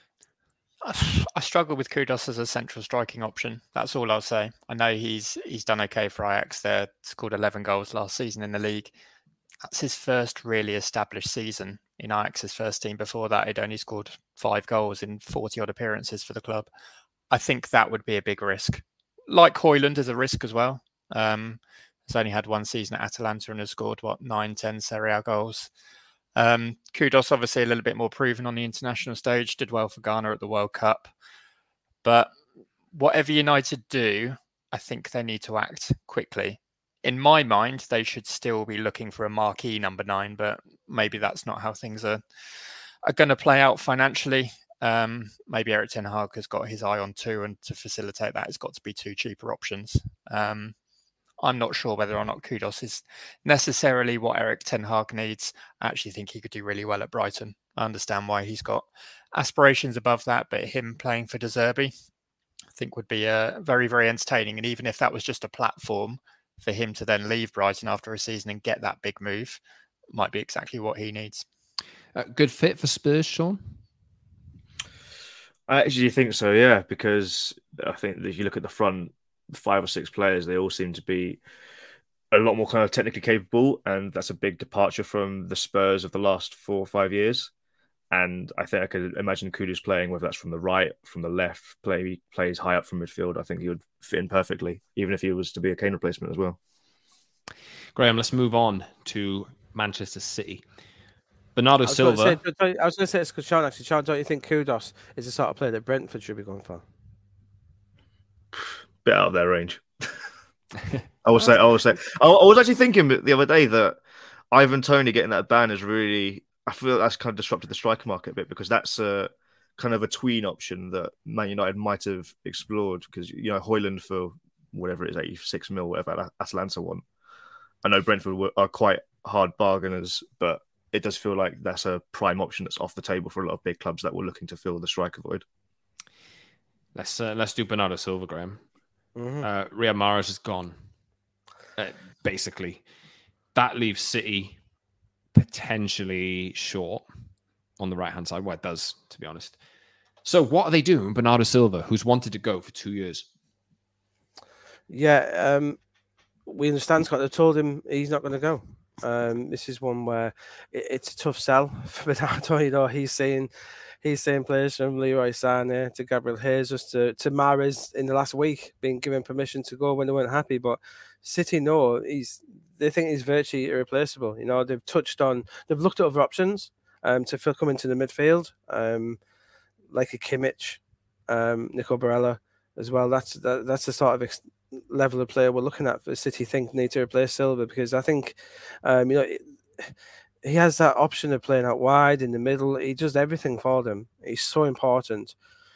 I struggle with Kudus as a central striking option. That's all I'll say. I know he's he's done okay for Ajax. They scored eleven goals last season in the league. That's his first really established season in Ajax's first team. Before that, he'd only scored five goals in forty odd appearances for the club. I think that would be a big risk. Like Højlund is a risk as well. Um, He's only had one season at Atalanta and has scored, what, nine, ten Serie A goals. Um, Kudus, obviously, a little bit more proven on the international stage, did well for Ghana at the World Cup. But whatever United do, I think they need to act quickly. In my mind, they should still be looking for a marquee number nine, but maybe that's not how things are, are going to play out financially. Um, maybe Erik ten Hag has got his eye on two, and to facilitate that, it's got to be two cheaper options. Um, I'm not sure whether or not Kudus is necessarily what Erik ten Hag needs. I actually think he could do really well at Brighton. I understand why he's got aspirations above that, but him playing for De Zerbi, I think would be uh, very, very entertaining. And even if that was just a platform for him to then leave Brighton after a season and get that big move, might be exactly what he needs. Uh, good fit for Spurs, Sean? I actually think so, yeah, because I think if you look at the front, five or six players, they all seem to be a lot more kind of technically capable, and that's a big departure from the Spurs of the last four or five years. And I think I could imagine Kudus playing, whether that's from the right, from the left, play he plays high up from midfield. I think he would fit in perfectly, even if he was to be a Kane replacement as well. Graham, let's move on to Manchester City. Bernardo I was Silva. Say, I was going to say this because Sean, actually, Sean, don't you think Kudus is the sort of player that Brentford should be going for? Bit out of their range. I will say, I will say, I, I was actually thinking the other day that Ivan Toney getting that ban is really, I feel that's kind of disrupted the striker market a bit, because that's a kind of a tween option that Man United might have explored, because, you know, Højlund for whatever it is, eighty-six mil, whatever Atalanta want. I know Brentford are quite hard bargainers, but it does feel like that's a prime option that's off the table for a lot of big clubs that were looking to fill the striker void. Let's uh, let's do Bernardo Silva, Graham. Mm-hmm. Uh, Riyad Mahrez is gone. Uh, basically, that leaves City potentially short on the right-hand side. Well, it does, to be honest. So what are they doing, Bernardo Silva, who's wanted to go for two years? Yeah, um, we understand, Scott. They told him he's not going to go. Um, this is one where it, it's a tough sell for Bernardo. You know, he's saying he's saying players from Leroy Sané to Gabriel Jesus to, to Mahrez in the last week being given permission to go when they weren't happy. But City know he's they think he's virtually irreplaceable. You know, they've touched on they've looked at other options um to fill come into the midfield, um like a Kimmich, um, Nico Barella as well. That's that, that's the sort of ex- level of player we're looking at for City think need to replace Silva, because I think um you know it, he has that option of playing out wide, in the middle. He does everything for them. He's so important.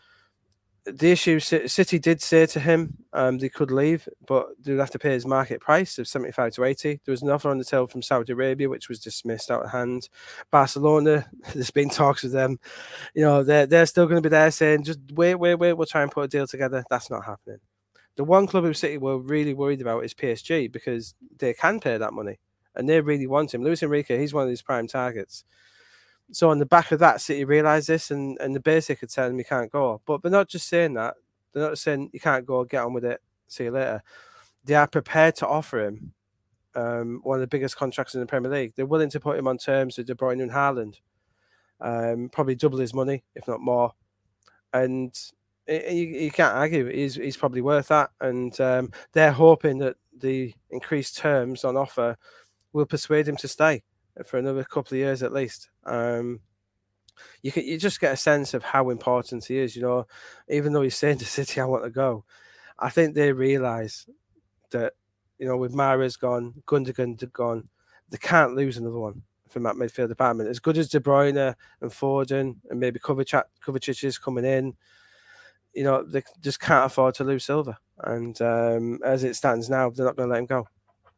The issue, City did say to him um, they could leave, but they'd have to pay his market price of seventy-five to eighty. There was an offer on the table from Saudi Arabia, which was dismissed out of hand. Barcelona, there's been talks with them. You know, they're, they're still going to be there saying, just wait, wait, wait, we'll try and put a deal together. That's not happening. The one club who City were really worried about is P S G, because they can pay that money. And they really want him. Luis Enrique, he's one of these prime targets. So on the back of that, City realised this, and, and the basic had said him he can't go. But they're not just saying that. They're not saying you can't go, get on with it, see you later. They are prepared to offer him um, one of the biggest contracts in the Premier League. They're willing to put him on terms with De Bruyne and Haaland. Um, probably double his money, if not more. And you, you can't argue. He's, he's probably worth that. And um, they're hoping that the increased terms on offer will persuade him to stay for another couple of years at least. Um, you can, you just get a sense of how important he is. You know, even though he's saying to City, "I want to go," I think they realise that, you know, with Mahrez gone, Gundogan gone, they can't lose another one from that midfield department. As good as De Bruyne and Foden and maybe Kovacic, Kovacic is coming in, you know, they just can't afford to lose Silva. And um, as it stands now, they're not going to let him go.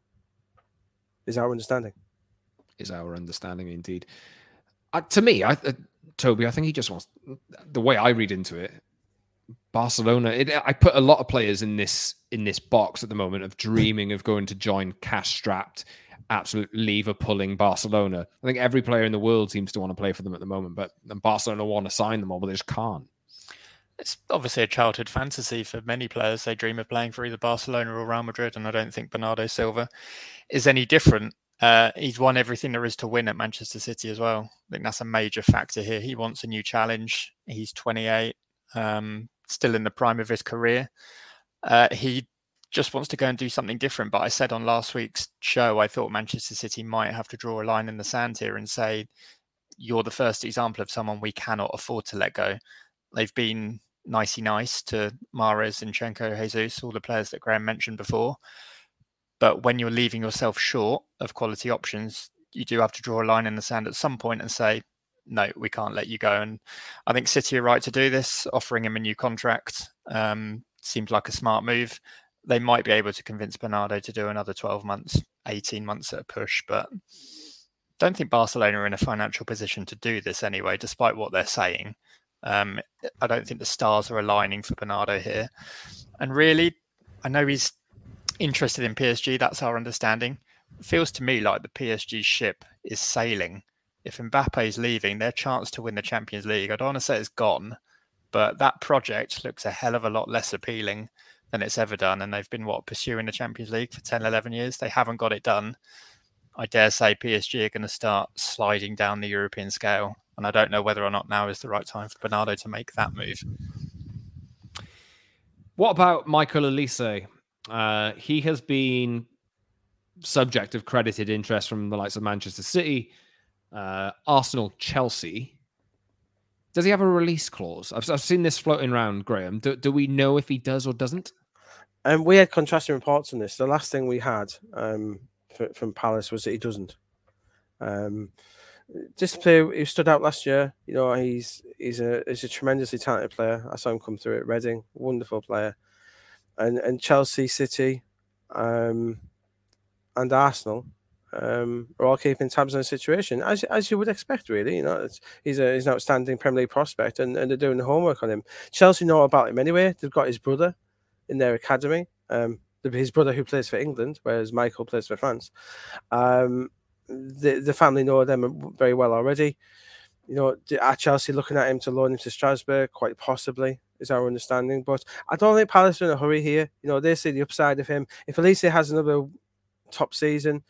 Is our understanding. Is our understanding indeed. Uh, to me, I, uh, Toby, I think he just wants, the way I read into it, Barcelona, it, I put a lot of players in this in this box at the moment of dreaming of going to join cash-strapped, absolute lever-pulling Barcelona. I think every player in the world seems to want to play for them at the moment, but and Barcelona want to sign them all, but they just can't. It's obviously a childhood fantasy for many players. They dream of playing for either Barcelona or Real Madrid, and I don't think Bernardo Silva is any different. Uh, he's won everything there is to win at Manchester City as well. I think that's a major factor here. He wants a new challenge. He's twenty-eight, um, still in the prime of his career. Uh, he just wants to go and do something different. But I said on last week's show, I thought Manchester City might have to draw a line in the sand here and say, you're the first example of someone we cannot afford to let go. They've been nicey nice to Mahrez, Zinchenko, Jesus, all the players that Graham mentioned before. But when you're leaving yourself short of quality options, you do have to draw a line in the sand at some point and say, no, we can't let you go. And I think City are right to do this, offering him a new contract. Um, seems like a smart move. They might be able to convince Bernardo to do another twelve months, eighteen months at a push, but don't think Barcelona are in a financial position to do this anyway, despite what they're saying. Um, I don't think the stars are aligning for Bernardo here. And really, I know he's interested in P S G. That's our understanding. It feels to me like the P S G ship is sailing. If Mbappe is leaving, their chance to win the Champions League, I don't want to say it's gone, but that project looks a hell of a lot less appealing than it's ever done. And they've been, what, pursuing the Champions League for ten, eleven years. They haven't got it done. I dare say P S G are going to start sliding down the European scale. And I don't know whether or not now is the right time for Bernardo to make that move. What about Michael Olise? Uh, he has been subject of credited interest from the likes of Manchester City, uh, Arsenal, Chelsea. Does he have a release clause? I've, I've seen this floating around, Graham. Do, do we know if he does or doesn't? And um, we had contrasting reports on this. The last thing we had um, for, from Palace was that he doesn't. Um, this player who stood out last year, you know, he's he's a he's a tremendously talented player. I saw him come through at Reading, wonderful player, and and Chelsea, City, um, and Arsenal um, are all keeping tabs on the situation, as as you would expect, really. You know, it's, he's a he's an outstanding Premier League prospect, and, and they're doing the homework on him. Chelsea know about him anyway. They've got his brother in their academy, um, his brother who plays for England, whereas Michael plays for France. Um, the the family know them very well already. You know, are Chelsea looking at him to loan him to Strasbourg? Quite possibly, is our understanding. But I don't think Palace are in a hurry here. You know, they see the upside of him. If Olise has another top season,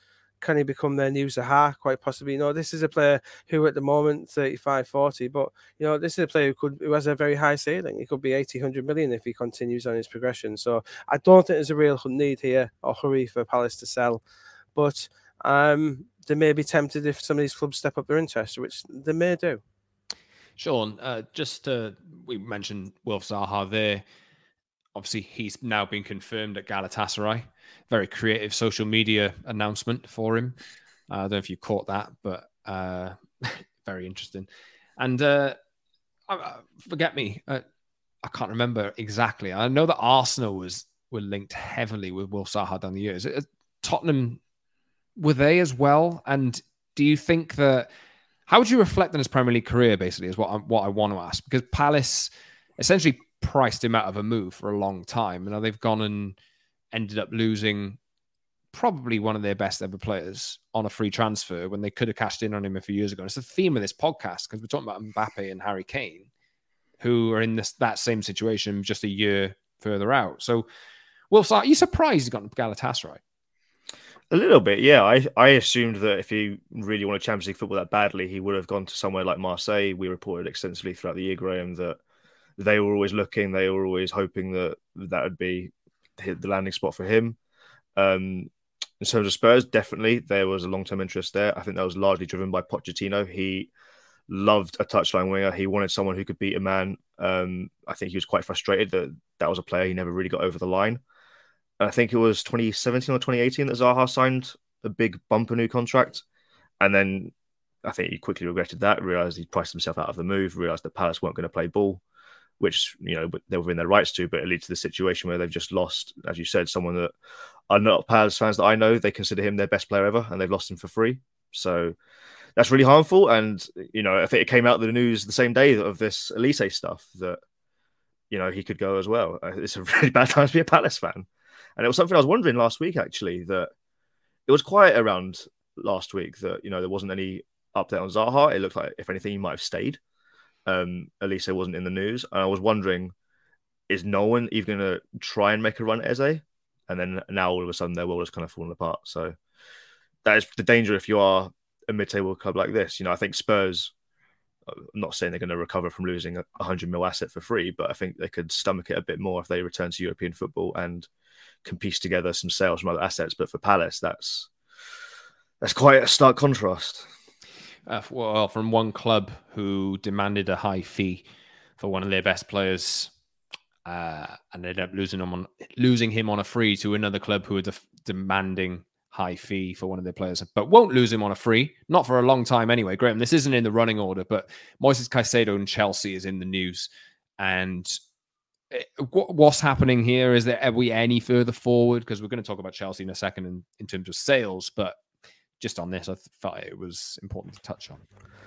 can he become their new Zaha? Quite possibly. You know, this is a player who at the moment thirty-five, forty, but you know, this is a player who could who has a very high ceiling. He could be eighty, one hundred million if he continues on his progression. So I don't think there's a real need here or hurry for Palace to sell, but um, they may be tempted if some of these clubs step up their interest, which they may do. Sean, uh, just uh, we mentioned Wilf Zaha there. Obviously, he's now been confirmed at Galatasaray. Very creative social media announcement for him. Uh, I don't know if you caught that, but uh, very interesting. And uh, uh, forget me, uh, I can't remember exactly. I know that Arsenal was were linked heavily with Wilf Zaha down the years. Uh, Tottenham, were they as well? And do you think that, how would you reflect on his Premier League career, basically, is what I, what I want to ask? Because Palace essentially priced him out of a move for a long time. And now they've gone and ended up losing probably one of their best ever players on a free transfer when they could have cashed in on him a few years ago. And it's the theme of this podcast because we're talking about Mbappe and Harry Kane, who are in this that same situation just a year further out. So, Wilf, are you surprised he's gone to Galatasaray? A little bit, yeah. I, I assumed that if he really wanted Champions League football that badly, he would have gone to somewhere like Marseille. We reported extensively throughout the year, Graham, that they were always looking, they were always hoping that that would be the landing spot for him. Um, in terms of Spurs, definitely there was a long-term interest there. I think that was largely driven by Pochettino. He loved a touchline winger. He wanted someone who could beat a man. Um, I think he was quite frustrated that that was a player he never really got over the line. And I think it was twenty seventeen or twenty eighteen that Zaha signed a big bumper new contract. And then I think he quickly regretted that, realised he priced himself out of the move, realised that Palace weren't going to play ball, which, you know, they were in their rights to, but it leads to the situation where they've just lost, as you said, someone that are not Palace fans that I know. They consider him their best player ever, and they've lost him for free. So that's really harmful. And, you know, I think it came out of the news the same day of this Elise stuff that, you know, he could go as well. It's a really bad time to be a Palace fan. And it was something I was wondering last week, actually, that it was quiet around last week that, you know, there wasn't any update on Zaha. It looked like, if anything, he might have stayed. Um, Elise wasn't in the news. And I was wondering, is no one even going to try and make a run at Eze? And then now all of a sudden their world has kind of fallen apart. So that is the danger if you are a mid-table club like this. You know, I think Spurs, I'm not saying they're going to recover from losing a one hundred mil asset for free, but I think they could stomach it a bit more if they return to European football and can piece together some sales from other assets. But for Palace, that's that's quite a stark contrast. Uh, well, from one club who demanded a high fee for one of their best players uh, and ended up losing him on losing him on a free to another club who are de- demanding high fee for one of their players, but won't lose him on a free, not for a long time anyway. Graham, this isn't in the running order, but Moises Caicedo and Chelsea is in the news. And what's happening here? Is there, are we any further forward? Because we're going to talk about Chelsea in a second in, in terms of sales, but just on this, I thought it was important to touch on.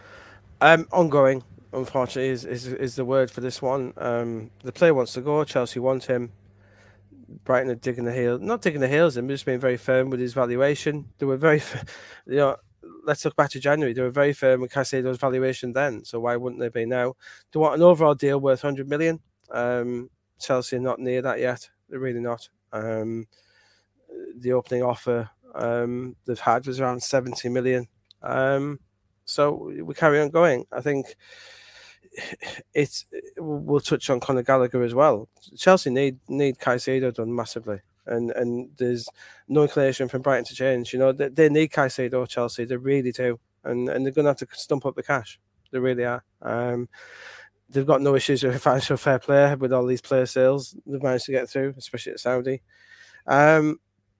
Um, ongoing, unfortunately, is, is is the word for this one. Um, the player wants to go. Chelsea want him. Brighton are digging the heel, not digging the heels. They're just being very firm with his valuation. They were very, you know. Let's look back to January. They were very firm with Caicedo's valuation then. So why wouldn't they be now? They want an overall deal worth one hundred million. Um, Chelsea are not near that yet. They're really not. Um, the opening offer um, they've had was around seventy million. Um, so we carry on going. I think it's. We'll touch on Conor Gallagher as well. Chelsea need need Caicedo done massively, and and there's no inclination from Brighton to change. You know they, they need Caicedo, Chelsea. They really do, and and they're going to have to stump up the cash. They really are. Um, they've got no issues with financial fair play with all these player sales they've managed to get through, especially at Saudi. Um,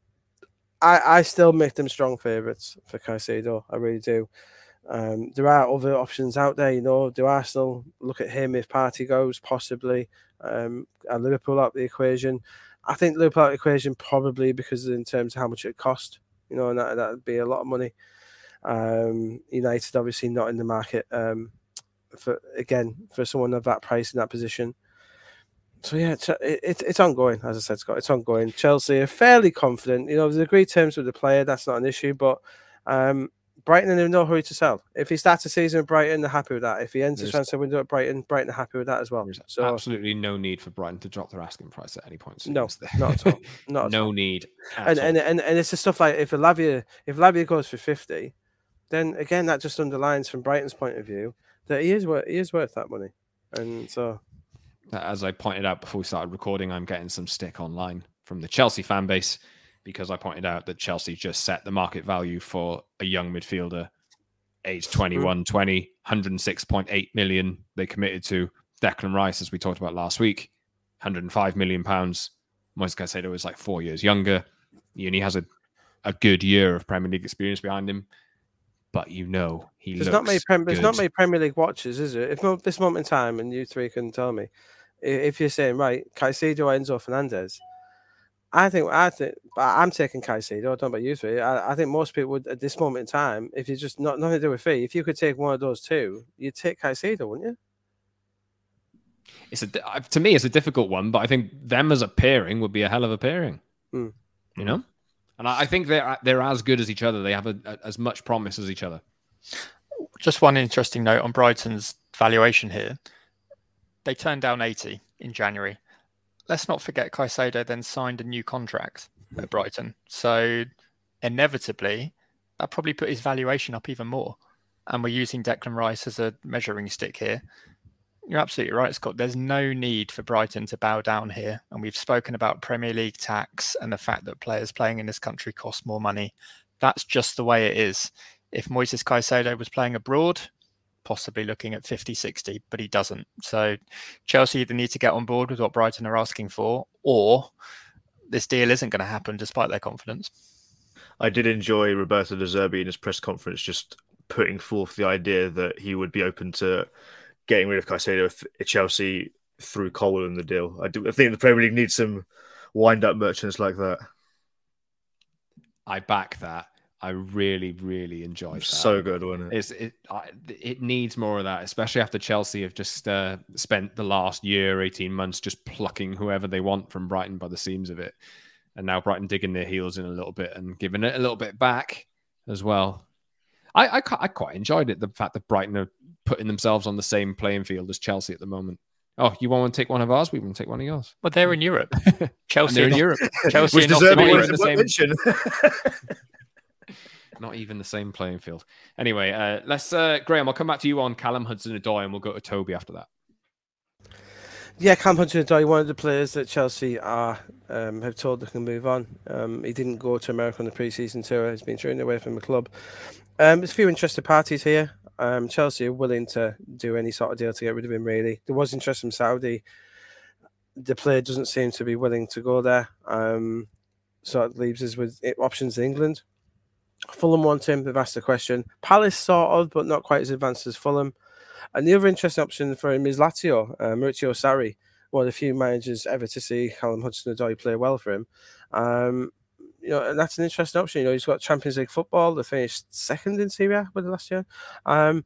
I I still make them strong favourites for Caicedo. I really do. Um, there are other options out there, you know. Do Arsenal look at him if Partey goes? Possibly. Um, are Liverpool out the equation? I think Liverpool out the equation probably because in terms of how much it cost, you know, and that that would be a lot of money. Um, United obviously not in the market um, for again for someone of that price in that position. So yeah, it's, it, it's ongoing. As I said, Scott, it's ongoing. Chelsea are fairly confident. You know, there's agreed terms with the player. That's not an issue, but. Um, Brighton are in no hurry to sell. If he starts the season at Brighton, they're happy with that. If he ends the There's- transfer window at Brighton, Brighton are happy with that as well. There's So absolutely no need for Brighton to drop their asking price at any point soon, no, is there? not at all. Not at no all. need. At And, all. and and and it's the stuff like if Lavia if Lavia goes for fifty, then again that just underlines from Brighton's point of view that he is worth he is worth that money. And so, As I pointed out before we started recording, I'm getting some stick online from the Chelsea fan base because I pointed out that Chelsea just set the market value for a young midfielder, age twenty-one, twenty, one hundred six point eight million. They committed to Declan Rice, as we talked about last week, one hundred five million pounds. Moise Caicedo is like four years younger. He only has a, a good year of Premier League experience behind him. But you know, he there's looks not many Prem- there's not good. many Premier League watchers, is there? If mo- this moment in time, and you three can tell me, i- if you're saying right, Caicedo, Enzo Fernandez, I think I think I'm taking Caicedo. I don't know about you three. I, I think most people would at this moment in time, if you just not nothing to do with fee, if you could take one of those two, you'd take Caicedo, wouldn't you? It's a to me, it's a difficult one, but I think them as a pairing would be a hell of a pairing. Mm. You know, and I, I think they're they're as good as each other. They have a, a, as much promise as each other. Just one interesting note on Brighton's valuation here. They turned down eighty in January. Let's not forget Caicedo then signed a new contract at Brighton. So inevitably, that probably put his valuation up even more. And we're using Declan Rice as a measuring stick here. You're absolutely right, Scott. There's no need for Brighton to bow down here. And we've spoken about Premier League tax and the fact that players playing in this country cost more money. That's just the way it is. If Moises Caicedo was playing abroad, possibly looking at fifty, sixty, but he doesn't. So Chelsea either need to get on board with what Brighton are asking for, or this deal isn't going to happen despite their confidence. I did enjoy Roberto De Zerbi in his press conference just putting forth the idea that he would be open to getting rid of Caicedo at Chelsea through Cole in the deal. I, do, I think the Premier League needs some wind-up merchants like that. I back that. I really, really enjoyed that. So good, wasn't it? It's, it I, it needs more of that, especially after Chelsea have just uh, spent the last year, eighteen months just plucking whoever they want from Brighton by the seams of it. And now Brighton digging their heels in a little bit and giving it a little bit back as well. I, I, I quite enjoyed it, the fact that Brighton are putting themselves on the same playing field as Chelsea at the moment. Oh, you want to take one of ours? We want to take one of yours. Well, they're in Europe. Chelsea they're in not, Europe. Chelsea Which are not, deserve not it even was the a same. mention. Not even the same playing field. Anyway, uh, let's uh, Graham. I'll come back to you on Callum Hudson-Odoi, and we'll go to Toby after that. Yeah, Cam Hudson-Odoi, one of the players that Chelsea are um, have told they can move on. Um, he didn't go to America on the pre-season tour. He's been training away from the club. Um, there's a few interested parties here. Um, Chelsea are willing to do any sort of deal to get rid of him, really. There was interest from Saudi. The player doesn't seem to be willing to go there. Um, so it leaves us with options in England. Fulham want him. They've asked the question. Palace sort of, but not quite as advanced as Fulham. And the other interesting option for him is Lazio, uh, Maurizio Sarri, one of the few managers ever to see Callum Hudson-Odoi play well for him. Um, you know, and that's an interesting option. You know, he's got Champions League football. They finished second in Serie A with last year. Um,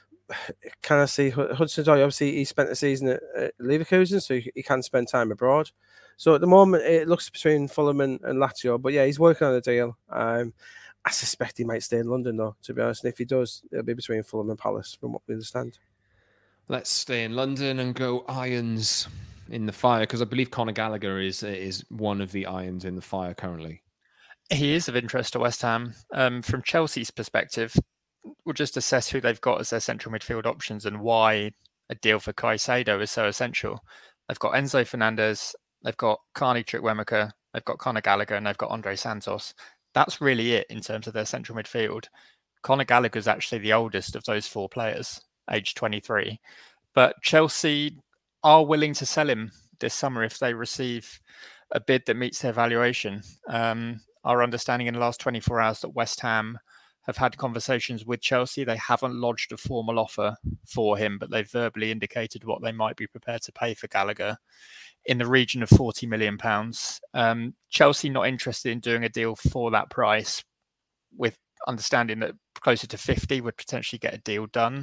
can I see Hudson-Odoi? Obviously, he spent the season at, at Leverkusen, so he, he can spend time abroad. So at the moment, it looks between Fulham and, and Lazio. But yeah, he's working on a deal. Um, I suspect he might stay in London, though, to be honest. And if he does, it'll be between Fulham and Palace, from what we understand. Let's stay in London and go irons in the fire, because I believe Conor Gallagher is is one of the irons in the fire currently. He is of interest to West Ham. Um, from Chelsea's perspective, we'll just assess who they've got as their central midfield options and why a deal for Caicedo is so essential. They've got Enzo Fernandez, they've got Carney Chukwuemeka, they've got Conor Gallagher, and they've got Andre Santos. That's really it in terms of their central midfield. Conor Gallagher is actually the oldest of those four players, age twenty-three. But Chelsea are willing to sell him this summer if they receive a bid that meets their valuation. Um, our understanding in the last twenty-four hours that West Ham have had conversations with Chelsea. They haven't lodged a formal offer for him, but they've verbally indicated what they might be prepared to pay for Gallagher in the region of forty million pounds. Um, Chelsea not interested in doing a deal for that price, with understanding that closer to fifty would potentially get a deal done.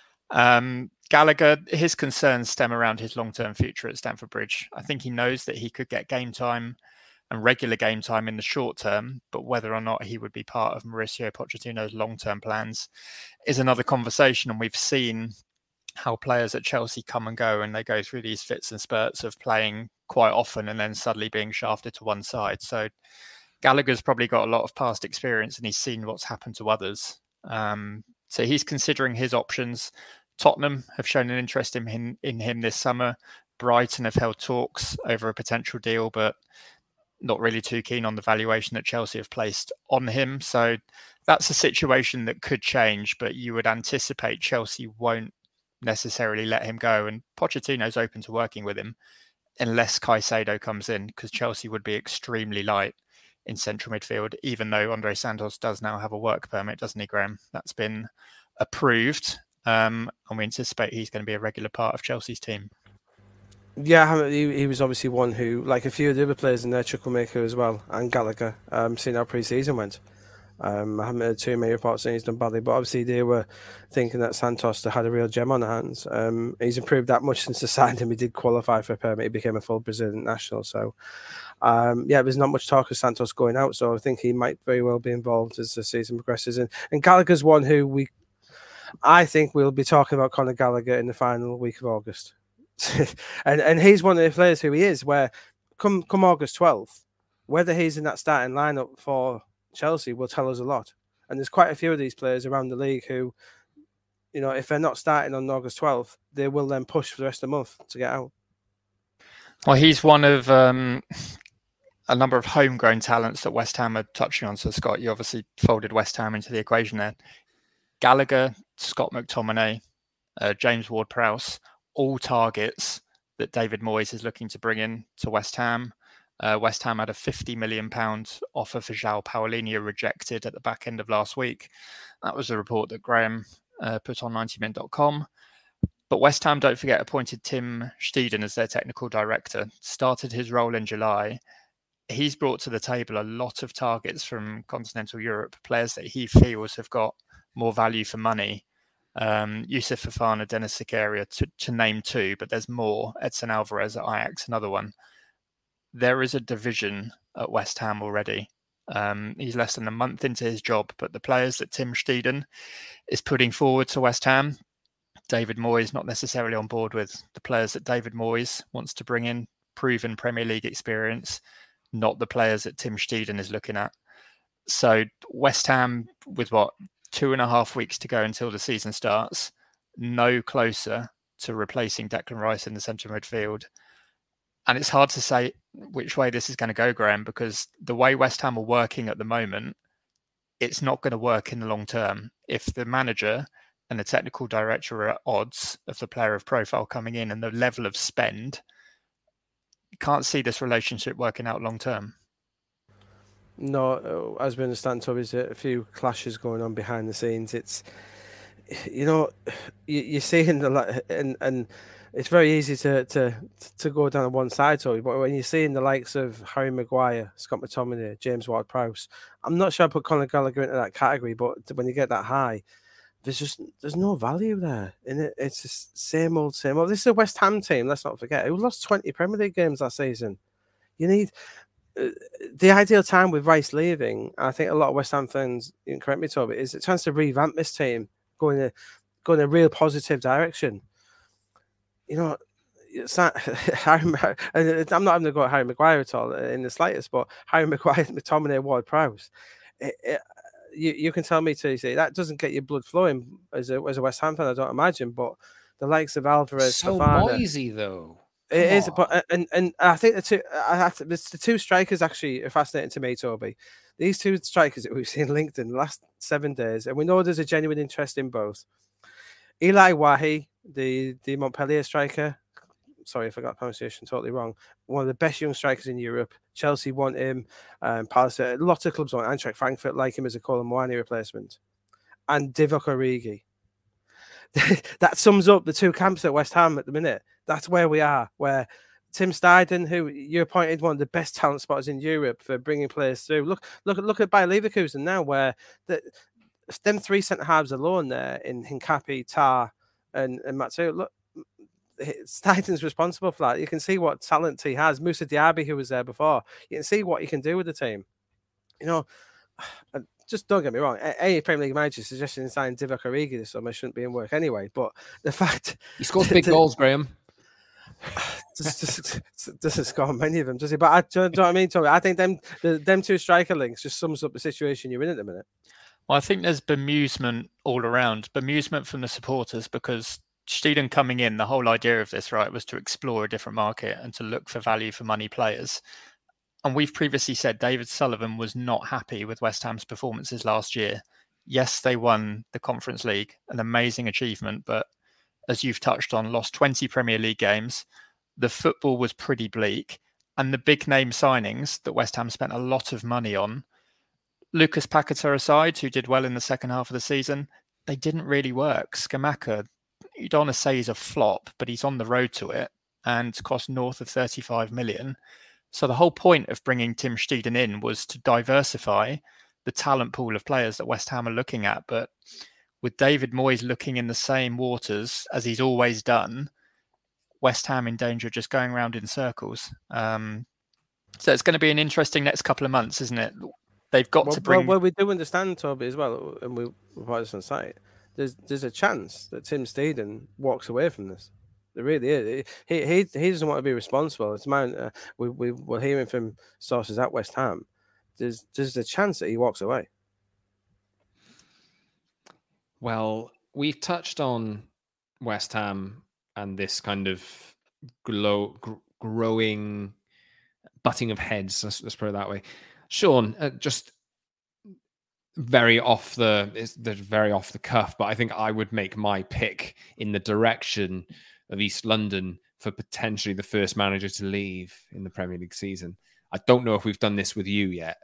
Um, Gallagher, his concerns stem around his long-term future at Stamford Bridge. I think he knows that he could get game time and regular game time in the short term, but whether or not he would be part of Mauricio Pochettino's long-term plans is another conversation. And we've seen how players at Chelsea come and go, and they go through these fits and spurts of playing quite often and then suddenly being shafted to one side. So Gallagher's probably got a lot of past experience and he's seen what's happened to others. Um, so he's considering his options. Tottenham have shown an interest in him, in him this summer. Brighton have held talks over a potential deal, but not really too keen on the valuation that Chelsea have placed on him. So that's a situation that could change, but you would anticipate Chelsea won't necessarily let him go. And Pochettino's open to working with him unless Caicedo comes in, because Chelsea would be extremely light in central midfield, even though Andre Santos does now have a work permit, doesn't he, Graham? That's been approved. Um, and we anticipate he's going to be a regular part of Chelsea's team. Yeah, he, he was obviously one who, like a few of the other players in there, Chukwuemeka as well, and Gallagher, um, seeing how pre-season went. Um, I haven't heard too many reports saying he's done badly, but obviously they were thinking that Santos had a real gem on their hands. Um, he's improved that much since they signed him. He did qualify for a permit. He became a full Brazilian national. So, um, yeah, there's not much talk of Santos going out, so I think he might very well be involved as the season progresses. And, and Gallagher's one who we, I think we'll be talking about Conor Gallagher in the final week of August. and and he's one of the players who he is, where come come August twelfth, whether he's in that starting lineup for Chelsea will tell us a lot. And there's quite a few of these players around the league who, you know, if they're not starting on August twelfth, they will then push for the rest of the month to get out. Well, he's one of um, a number of homegrown talents that West Ham are touching on. So, Scott, you obviously folded West Ham into the equation there. Gallagher, Scott McTominay, uh, James Ward-Prowse, all targets that David Moyes is looking to bring in to West Ham. Uh, West Ham had a fifty million pounds offer for João Paulinho rejected at the back end of last week. That was a report that Graham uh, put on ninety min dot com. But West Ham, don't forget, appointed Tim Steeden as their technical director, started his role in July. He's brought to the table a lot of targets from continental Europe, players that he feels have got more value for money. Um, Yusuf Fofana, Dennis Zakaria, to, to name two, but there's more. Edson Alvarez at Ajax, another one. There is a division at West Ham already. Um, he's less than a month into his job, but the players that Tim Steeden is putting forward to West Ham, David Moyes not necessarily on board with. The players that David Moyes wants to bring in, proven Premier League experience, not the players that Tim Steeden is looking at. So West Ham, with what, two and a half weeks to go until the season starts, no closer to replacing Declan Rice in the centre midfield. And it's hard to say which way this is going to go, Graham, because the way West Ham are working at the moment, it's not going to work in the long term. If the manager and the technical director are at odds of the player of profile coming in and the level of spend, you can't see this relationship working out long term. No, as we understand, Toby, there's a few clashes going on behind the scenes. It's, you know, you, you're seeing the and and it's very easy to to to go down on one side, Toby. But when you're seeing the likes of Harry Maguire, Scott McTominay, James Ward-Prowse, I'm not sure I put Conor Gallagher into that category. But when you get that high, there's just there's no value there in it. It's the same old, same old. This is a West Ham team. Let's not forget, who lost twenty Premier League games last season. You need. Uh, the ideal time with Rice leaving, I think a lot of West Ham fans, you can correct me, Toby, is a chance to revamp this team, go in a, go in a real positive direction. You know, it's not, Harry, I'm not having to go at Harry Maguire at all in the slightest, but Harry Maguire, McTominay, Ward-Prowse, it, it, you, you can tell me to say that doesn't get your blood flowing as a, as a West Ham fan, I don't imagine, but the likes of Alvarez, so Fofana, noisy though. It Come is, on. but and and I think the two, I have to, the two strikers actually are fascinating to me, Toby. These two strikers that we've seen linked in the last seven days, and we know there's a genuine interest in both. Eli Wahi, the the Montpellier striker, sorry if I got the pronunciation totally wrong, one of the best young strikers in Europe. Chelsea want him, um, Palace, a lot of clubs want Eintracht Frankfurt like him as a Colin Moani replacement, and Divock Origi. That sums up the two camps at West Ham at the minute. That's where we are, where Tim Steiden, who you appointed one of the best talent spotters in Europe for bringing players through. Look, look, look at Bayer Leverkusen now, where the, them three centre halves alone there in Hincapi, Tar, and, and Matsu. Look, Steidten's responsible for that. You can see what talent he has. Moussa Diaby, who was there before, you can see what he can do with the team. You know, just don't get me wrong. Any Premier League manager suggesting signing Divock Origi this summer shouldn't be in work anyway. But the fact he scores big goals, Graham. Just, just, doesn't score many of them, does he? But I, do, you know what I mean, Tommy? I think them the, them two striker links just sums up the situation you're in at the minute. Well, I think there's bemusement all around. Bemusement from the supporters because Steeden coming in, the whole idea of this, right, was to explore a different market and to look for value for money players. And we've previously said David Sullivan was not happy with West Ham's performances last year. Yes, they won the Conference League, an amazing achievement, but as you've touched on, lost twenty Premier League games. The football was pretty bleak. And the big name signings that West Ham spent a lot of money on, Lucas Paquetá aside, who did well in the second half of the season, they didn't really work. Scamacca, you don't want to say he's a flop, but he's on the road to it and cost north of thirty-five million. So the whole point of bringing Tim Steeden in was to diversify the talent pool of players that West Ham are looking at. But with David Moyes looking in the same waters as he's always done, West Ham in danger of just going around in circles. Um, so it's going to be an interesting next couple of months, isn't it? They've got well, to bring... Well, well, we do understand, Toby, as well, and we put this on site. There's there's a chance that Tim Steeden walks away from this. There really is. He he he doesn't want to be responsible. It's man. Uh, we we we're hearing from sources at West Ham. There's there's a chance that he walks away. Well, we've touched on West Ham and this kind of glow, gr- growing butting of heads. Let's, let's put it that way. Sean, uh, just very off the it's the very off the cuff, but I think I would make my pick in the direction of East London for potentially the first manager to leave in the Premier League season. I don't know if we've done this with you yet.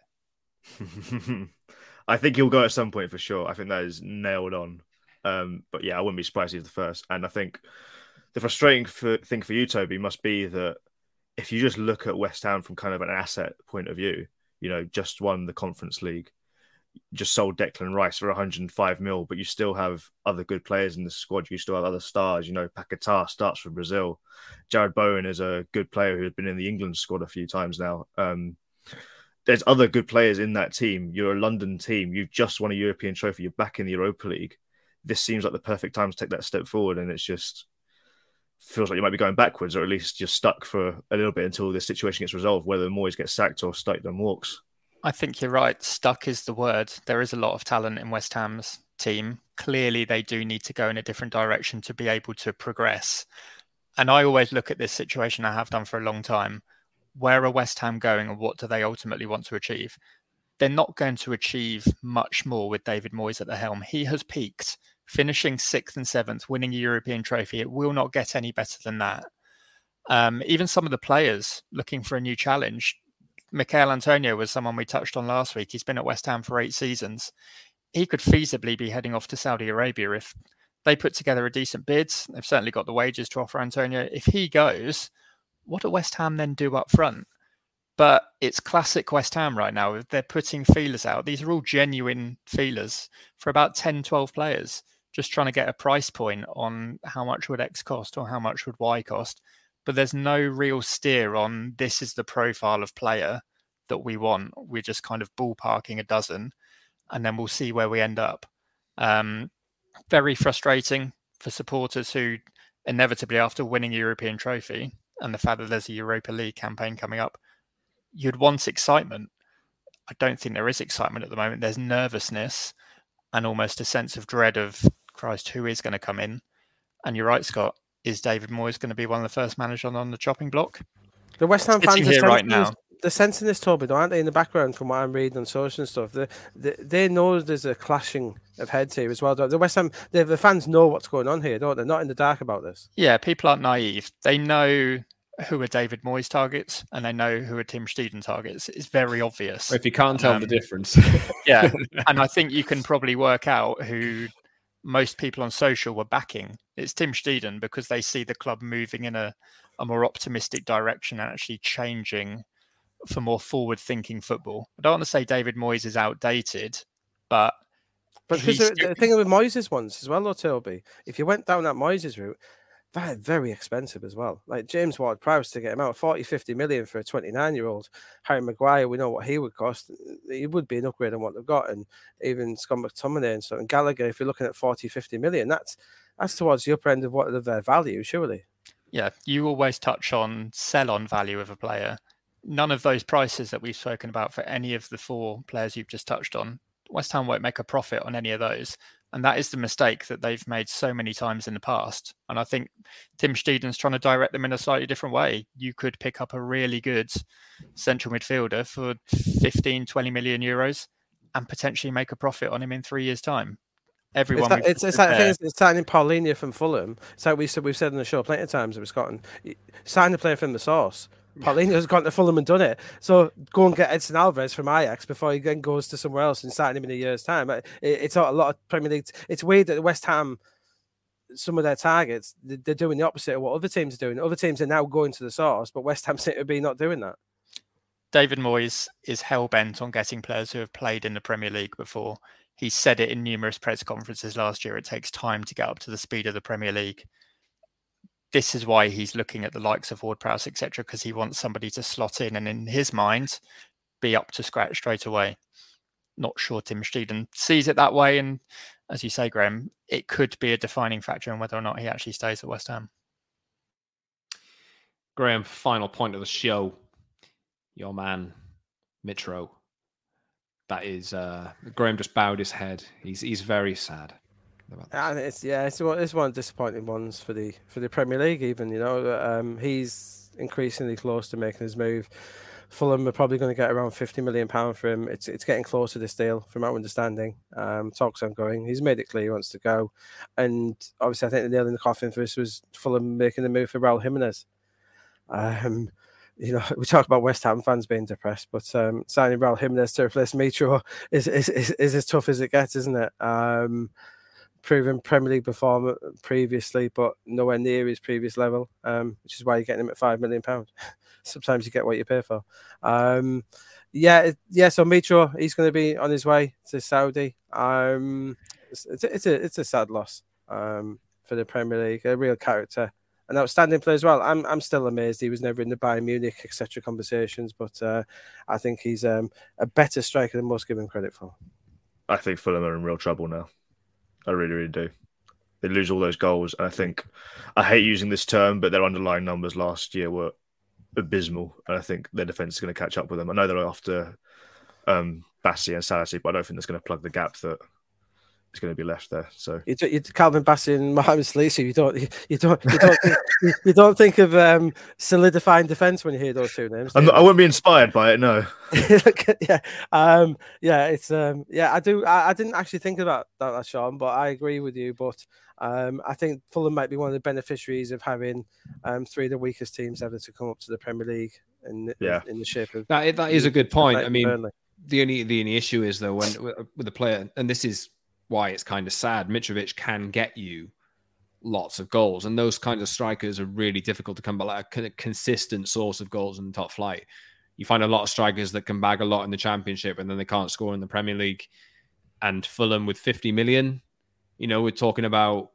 I think he'll go at some point for sure. I think that is nailed on. Um, but yeah, I wouldn't be surprised if he's the first. And I think the frustrating for, thing for you, Toby, must be that if you just look at West Ham from kind of an asset point of view, you know, just won the Conference League, just sold Declan Rice for one hundred five mil, but you still have other good players in the squad. You still have other stars. You know, Paquetá starts for Brazil. Jared Bowen is a good player who has been in the England squad a few times now. Um, there's other good players in that team. You're a London team. You've just won a European trophy. You're back in the Europa League. This seems like the perfect time to take that step forward, and it's just feels like you might be going backwards, or at least you're stuck for a little bit until this situation gets resolved, whether Moyes gets sacked or Steidten walks. I think you're right. Stuck is the word. There is a lot of talent in West Ham's team. Clearly, they do need to go in a different direction to be able to progress. And I always look at this situation, I have done for a long time. Where are West Ham going and what do they ultimately want to achieve? They're not going to achieve much more with David Moyes at the helm. He has peaked, finishing sixth and seventh, winning a European trophy. It will not get any better than that. Um, even some of the players looking for a new challenge. Michail Antonio was someone we touched on last week. He's been at West Ham for eight seasons. He could feasibly be heading off to Saudi Arabia if they put together a decent bid. They've certainly got the wages to offer Antonio. If he goes, what do West Ham then do up front? But it's classic West Ham right now. They're putting feelers out. These are all genuine feelers for about ten, twelve players, just trying to get a price point on how much would X cost or how much would Y cost. But there's no real steer on this is the profile of player that we want. We're just kind of ballparking a dozen and then we'll see where we end up. Um, very frustrating for supporters who inevitably after winning a European trophy and the fact that there's a Europa League campaign coming up, you'd want excitement. I don't think there is excitement at the moment. There's nervousness and almost a sense of dread of, Christ, who is going to come in? And you're right, Scott. Is David Moyes going to be one of the first managers on the chopping block? The West Ham fans here right now. They're sensing this, Toby, though, aren't they, in the background from what I'm reading on social and stuff? They, they, they know there's a clashing of heads here as well. The West Ham, the, the fans know what's going on here, don't they? They're not in the dark about this. Yeah, people aren't naive. They know who are David Moyes targets and they know who are Tim Steeden targets. It's very obvious. If you can't tell um, the difference. Yeah, and I think you can probably work out who most people on social were backing. It's Tim Steeden because they see the club moving in a, a more optimistic direction and actually changing for more forward-thinking football. I don't want to say David Moyes is outdated, but... But because the, the thing with Moyes' ones as well, though, Toby, if you went down that Moyes' route, very, very expensive as well. Like James Ward-Prowse to get him out, forty, fifty million for a twenty-nine-year-old. Harry Maguire, we know what he would cost. He would be an upgrade on what they've got. And even Scott McTominay and so and Gallagher, if you're looking at forty, fifty million, that's that's towards the upper end of what of their value, surely. Yeah, you always touch on sell-on value of a player. None of those prices that we've spoken about for any of the four players you've just touched on, West Ham won't make a profit on any of those. And that is the mistake that they've made so many times in the past. And I think Tim Steedman's trying to direct them in a slightly different way. You could pick up a really good central midfielder for fifteen, twenty million euros and potentially make a profit on him in three years' time. Everyone, it's, that, it's, it's like there, it's signing Paulinho from Fulham. It's like we said, we've said on the show plenty of times with Scotland. Sign a player from the source. Paulinho's gone to Fulham and done it. So go and get Edson Alvarez from Ajax before he then goes to somewhere else and sign him in a year's time. It, it's a lot of Premier League. It's weird that West Ham, some of their targets, they're doing the opposite of what other teams are doing. Other teams are now going to the source, but West Ham seem to be not doing that. David Moyes is hell-bent on getting players who have played in the Premier League before. He said it in numerous press conferences last year. It takes time to get up to the speed of the Premier League. This is why he's looking at the likes of Ward-Prowse, et cetera, because he wants somebody to slot in and, in his mind, be up to scratch straight away. Not sure Tim Steedman sees it that way. And as you say, Graham, it could be a defining factor in whether or not he actually stays at West Ham. Graham, final point of the show. Your man, Mitro. That is, uh, Graham just bowed his head. He's he's very sad. And it's yeah, it's one, it's one of the disappointing ones for the for the Premier League. Even you know, um, he's increasingly close to making his move. Fulham are probably going to get around fifty million pound for him. It's it's getting close to this deal, from our understanding. Um, talks ongoing. He's made it clear he wants to go, and obviously, I think the nail in the coffin for this was Fulham making the move for Raul Jimenez. Um, You know, we talk about West Ham fans being depressed, but um, signing Raul Jimenez to replace Mitro is, is is is as tough as it gets, isn't it? Um, proven Premier League performer previously, but nowhere near his previous level, um, which is why you're getting him at five million pounds. Sometimes you get what you pay for. Um, yeah, yeah. So Mitro, he's going to be on his way to Saudi. Um, it's, it's, it's a it's a sad loss um, for the Premier League. A real character. An outstanding player as well. I'm I'm still amazed he was never in the Bayern Munich et cetera conversations, but uh, I think he's um, a better striker than most give him credit for. I think Fulham are in real trouble now. I really, really do. They lose all those goals, and I think I hate using this term, but their underlying numbers last year were abysmal, and I think their defence is going to catch up with them. I know they're after um, Bassey and Salassi, but I don't think that's going to plug the gap that is going to be left there. So you, you Calvin Bassey and Mohamed Salisu, you don't, you, you don't, you don't, you, you don't think of um, solidifying defence when you hear those two names. I'm not, I wouldn't be inspired by it. No. yeah, um, yeah, it's um, yeah. I do. I, I didn't actually think about that, that, Sean, but I agree with you. But um, I think Fulham might be one of the beneficiaries of having um, three of the weakest teams ever to come up to the Premier League in, yeah. in, in the shape of that. That is a good point. Like I mean, Burnley. the only the only issue is though when with the player, and this is why it's kind of sad. Mitrovic can get you lots of goals, and those kinds of strikers are really difficult to come by, like a consistent source of goals in the top flight. You find a lot of strikers that can bag a lot in the Championship, and then they can't score in the Premier League. And Fulham with fifty million, you know, we're talking about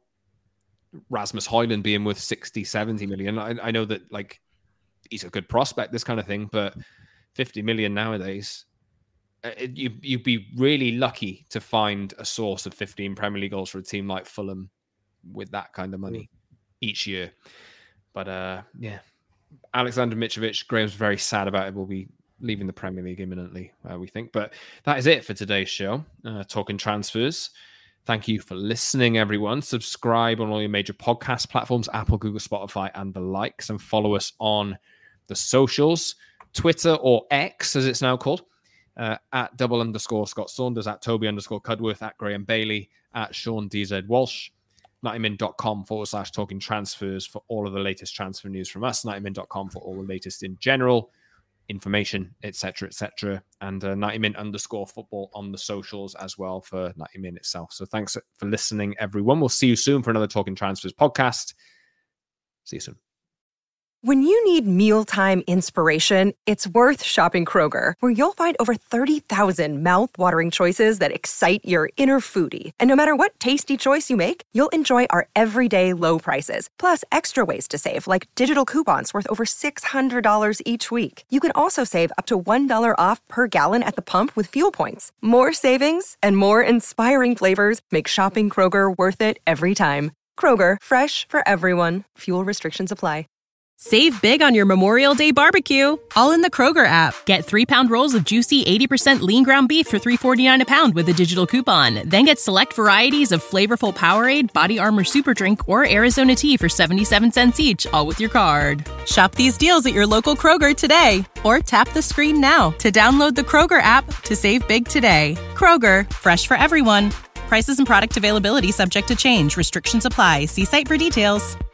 Rasmus Højlund being worth sixty, seventy million. I, I know that like he's a good prospect, this kind of thing, but fifty million nowadays. It, you, you'd be really lucky to find a source of fifteen Premier League goals for a team like Fulham with that kind of money each year. But uh, yeah, Alexander Mitrovic, Graham's very sad about it. We'll be leaving the Premier League imminently, uh, we think. But that is it for today's show, uh, Talking Transfers. Thank you for listening, everyone. Subscribe on all your major podcast platforms, Apple, Google, Spotify, and the likes, and follow us on the socials, Twitter or X, as it's now called. Uh, at double underscore Scott Saunders, at Toby underscore Cudworth, at Graham Bailey, at Sean D Z Walsh, ninetymin.com forward slash talking transfers for all of the latest transfer news from us, ninetymin.com for all the latest in general information, et cetera, et cetera, and uh, ninetymin underscore football on the socials as well for ninetymin itself. So thanks for listening, everyone. We'll see you soon for another Talking Transfers podcast. See you soon. When you need mealtime inspiration, it's worth shopping Kroger, where you'll find over thirty thousand mouth-watering choices that excite your inner foodie. And no matter what tasty choice you make, you'll enjoy our everyday low prices, plus extra ways to save, like digital coupons worth over six hundred dollars each week. You can also save up to one dollar off per gallon at the pump with fuel points. More savings and more inspiring flavors make shopping Kroger worth it every time. Kroger, fresh for everyone. Fuel restrictions apply. Save big on your Memorial Day barbecue, all in the Kroger app. Get three-pound rolls of juicy eighty percent lean ground beef for three dollars and forty-nine cents a pound with a digital coupon. Then get select varieties of flavorful Powerade, Body Armor Super Drink, or Arizona tea for seventy-seven cents each, all with your card. Shop these deals at your local Kroger today, or tap the screen now to download the Kroger app to save big today. Kroger, fresh for everyone. Prices and product availability subject to change. Restrictions apply. See site for details.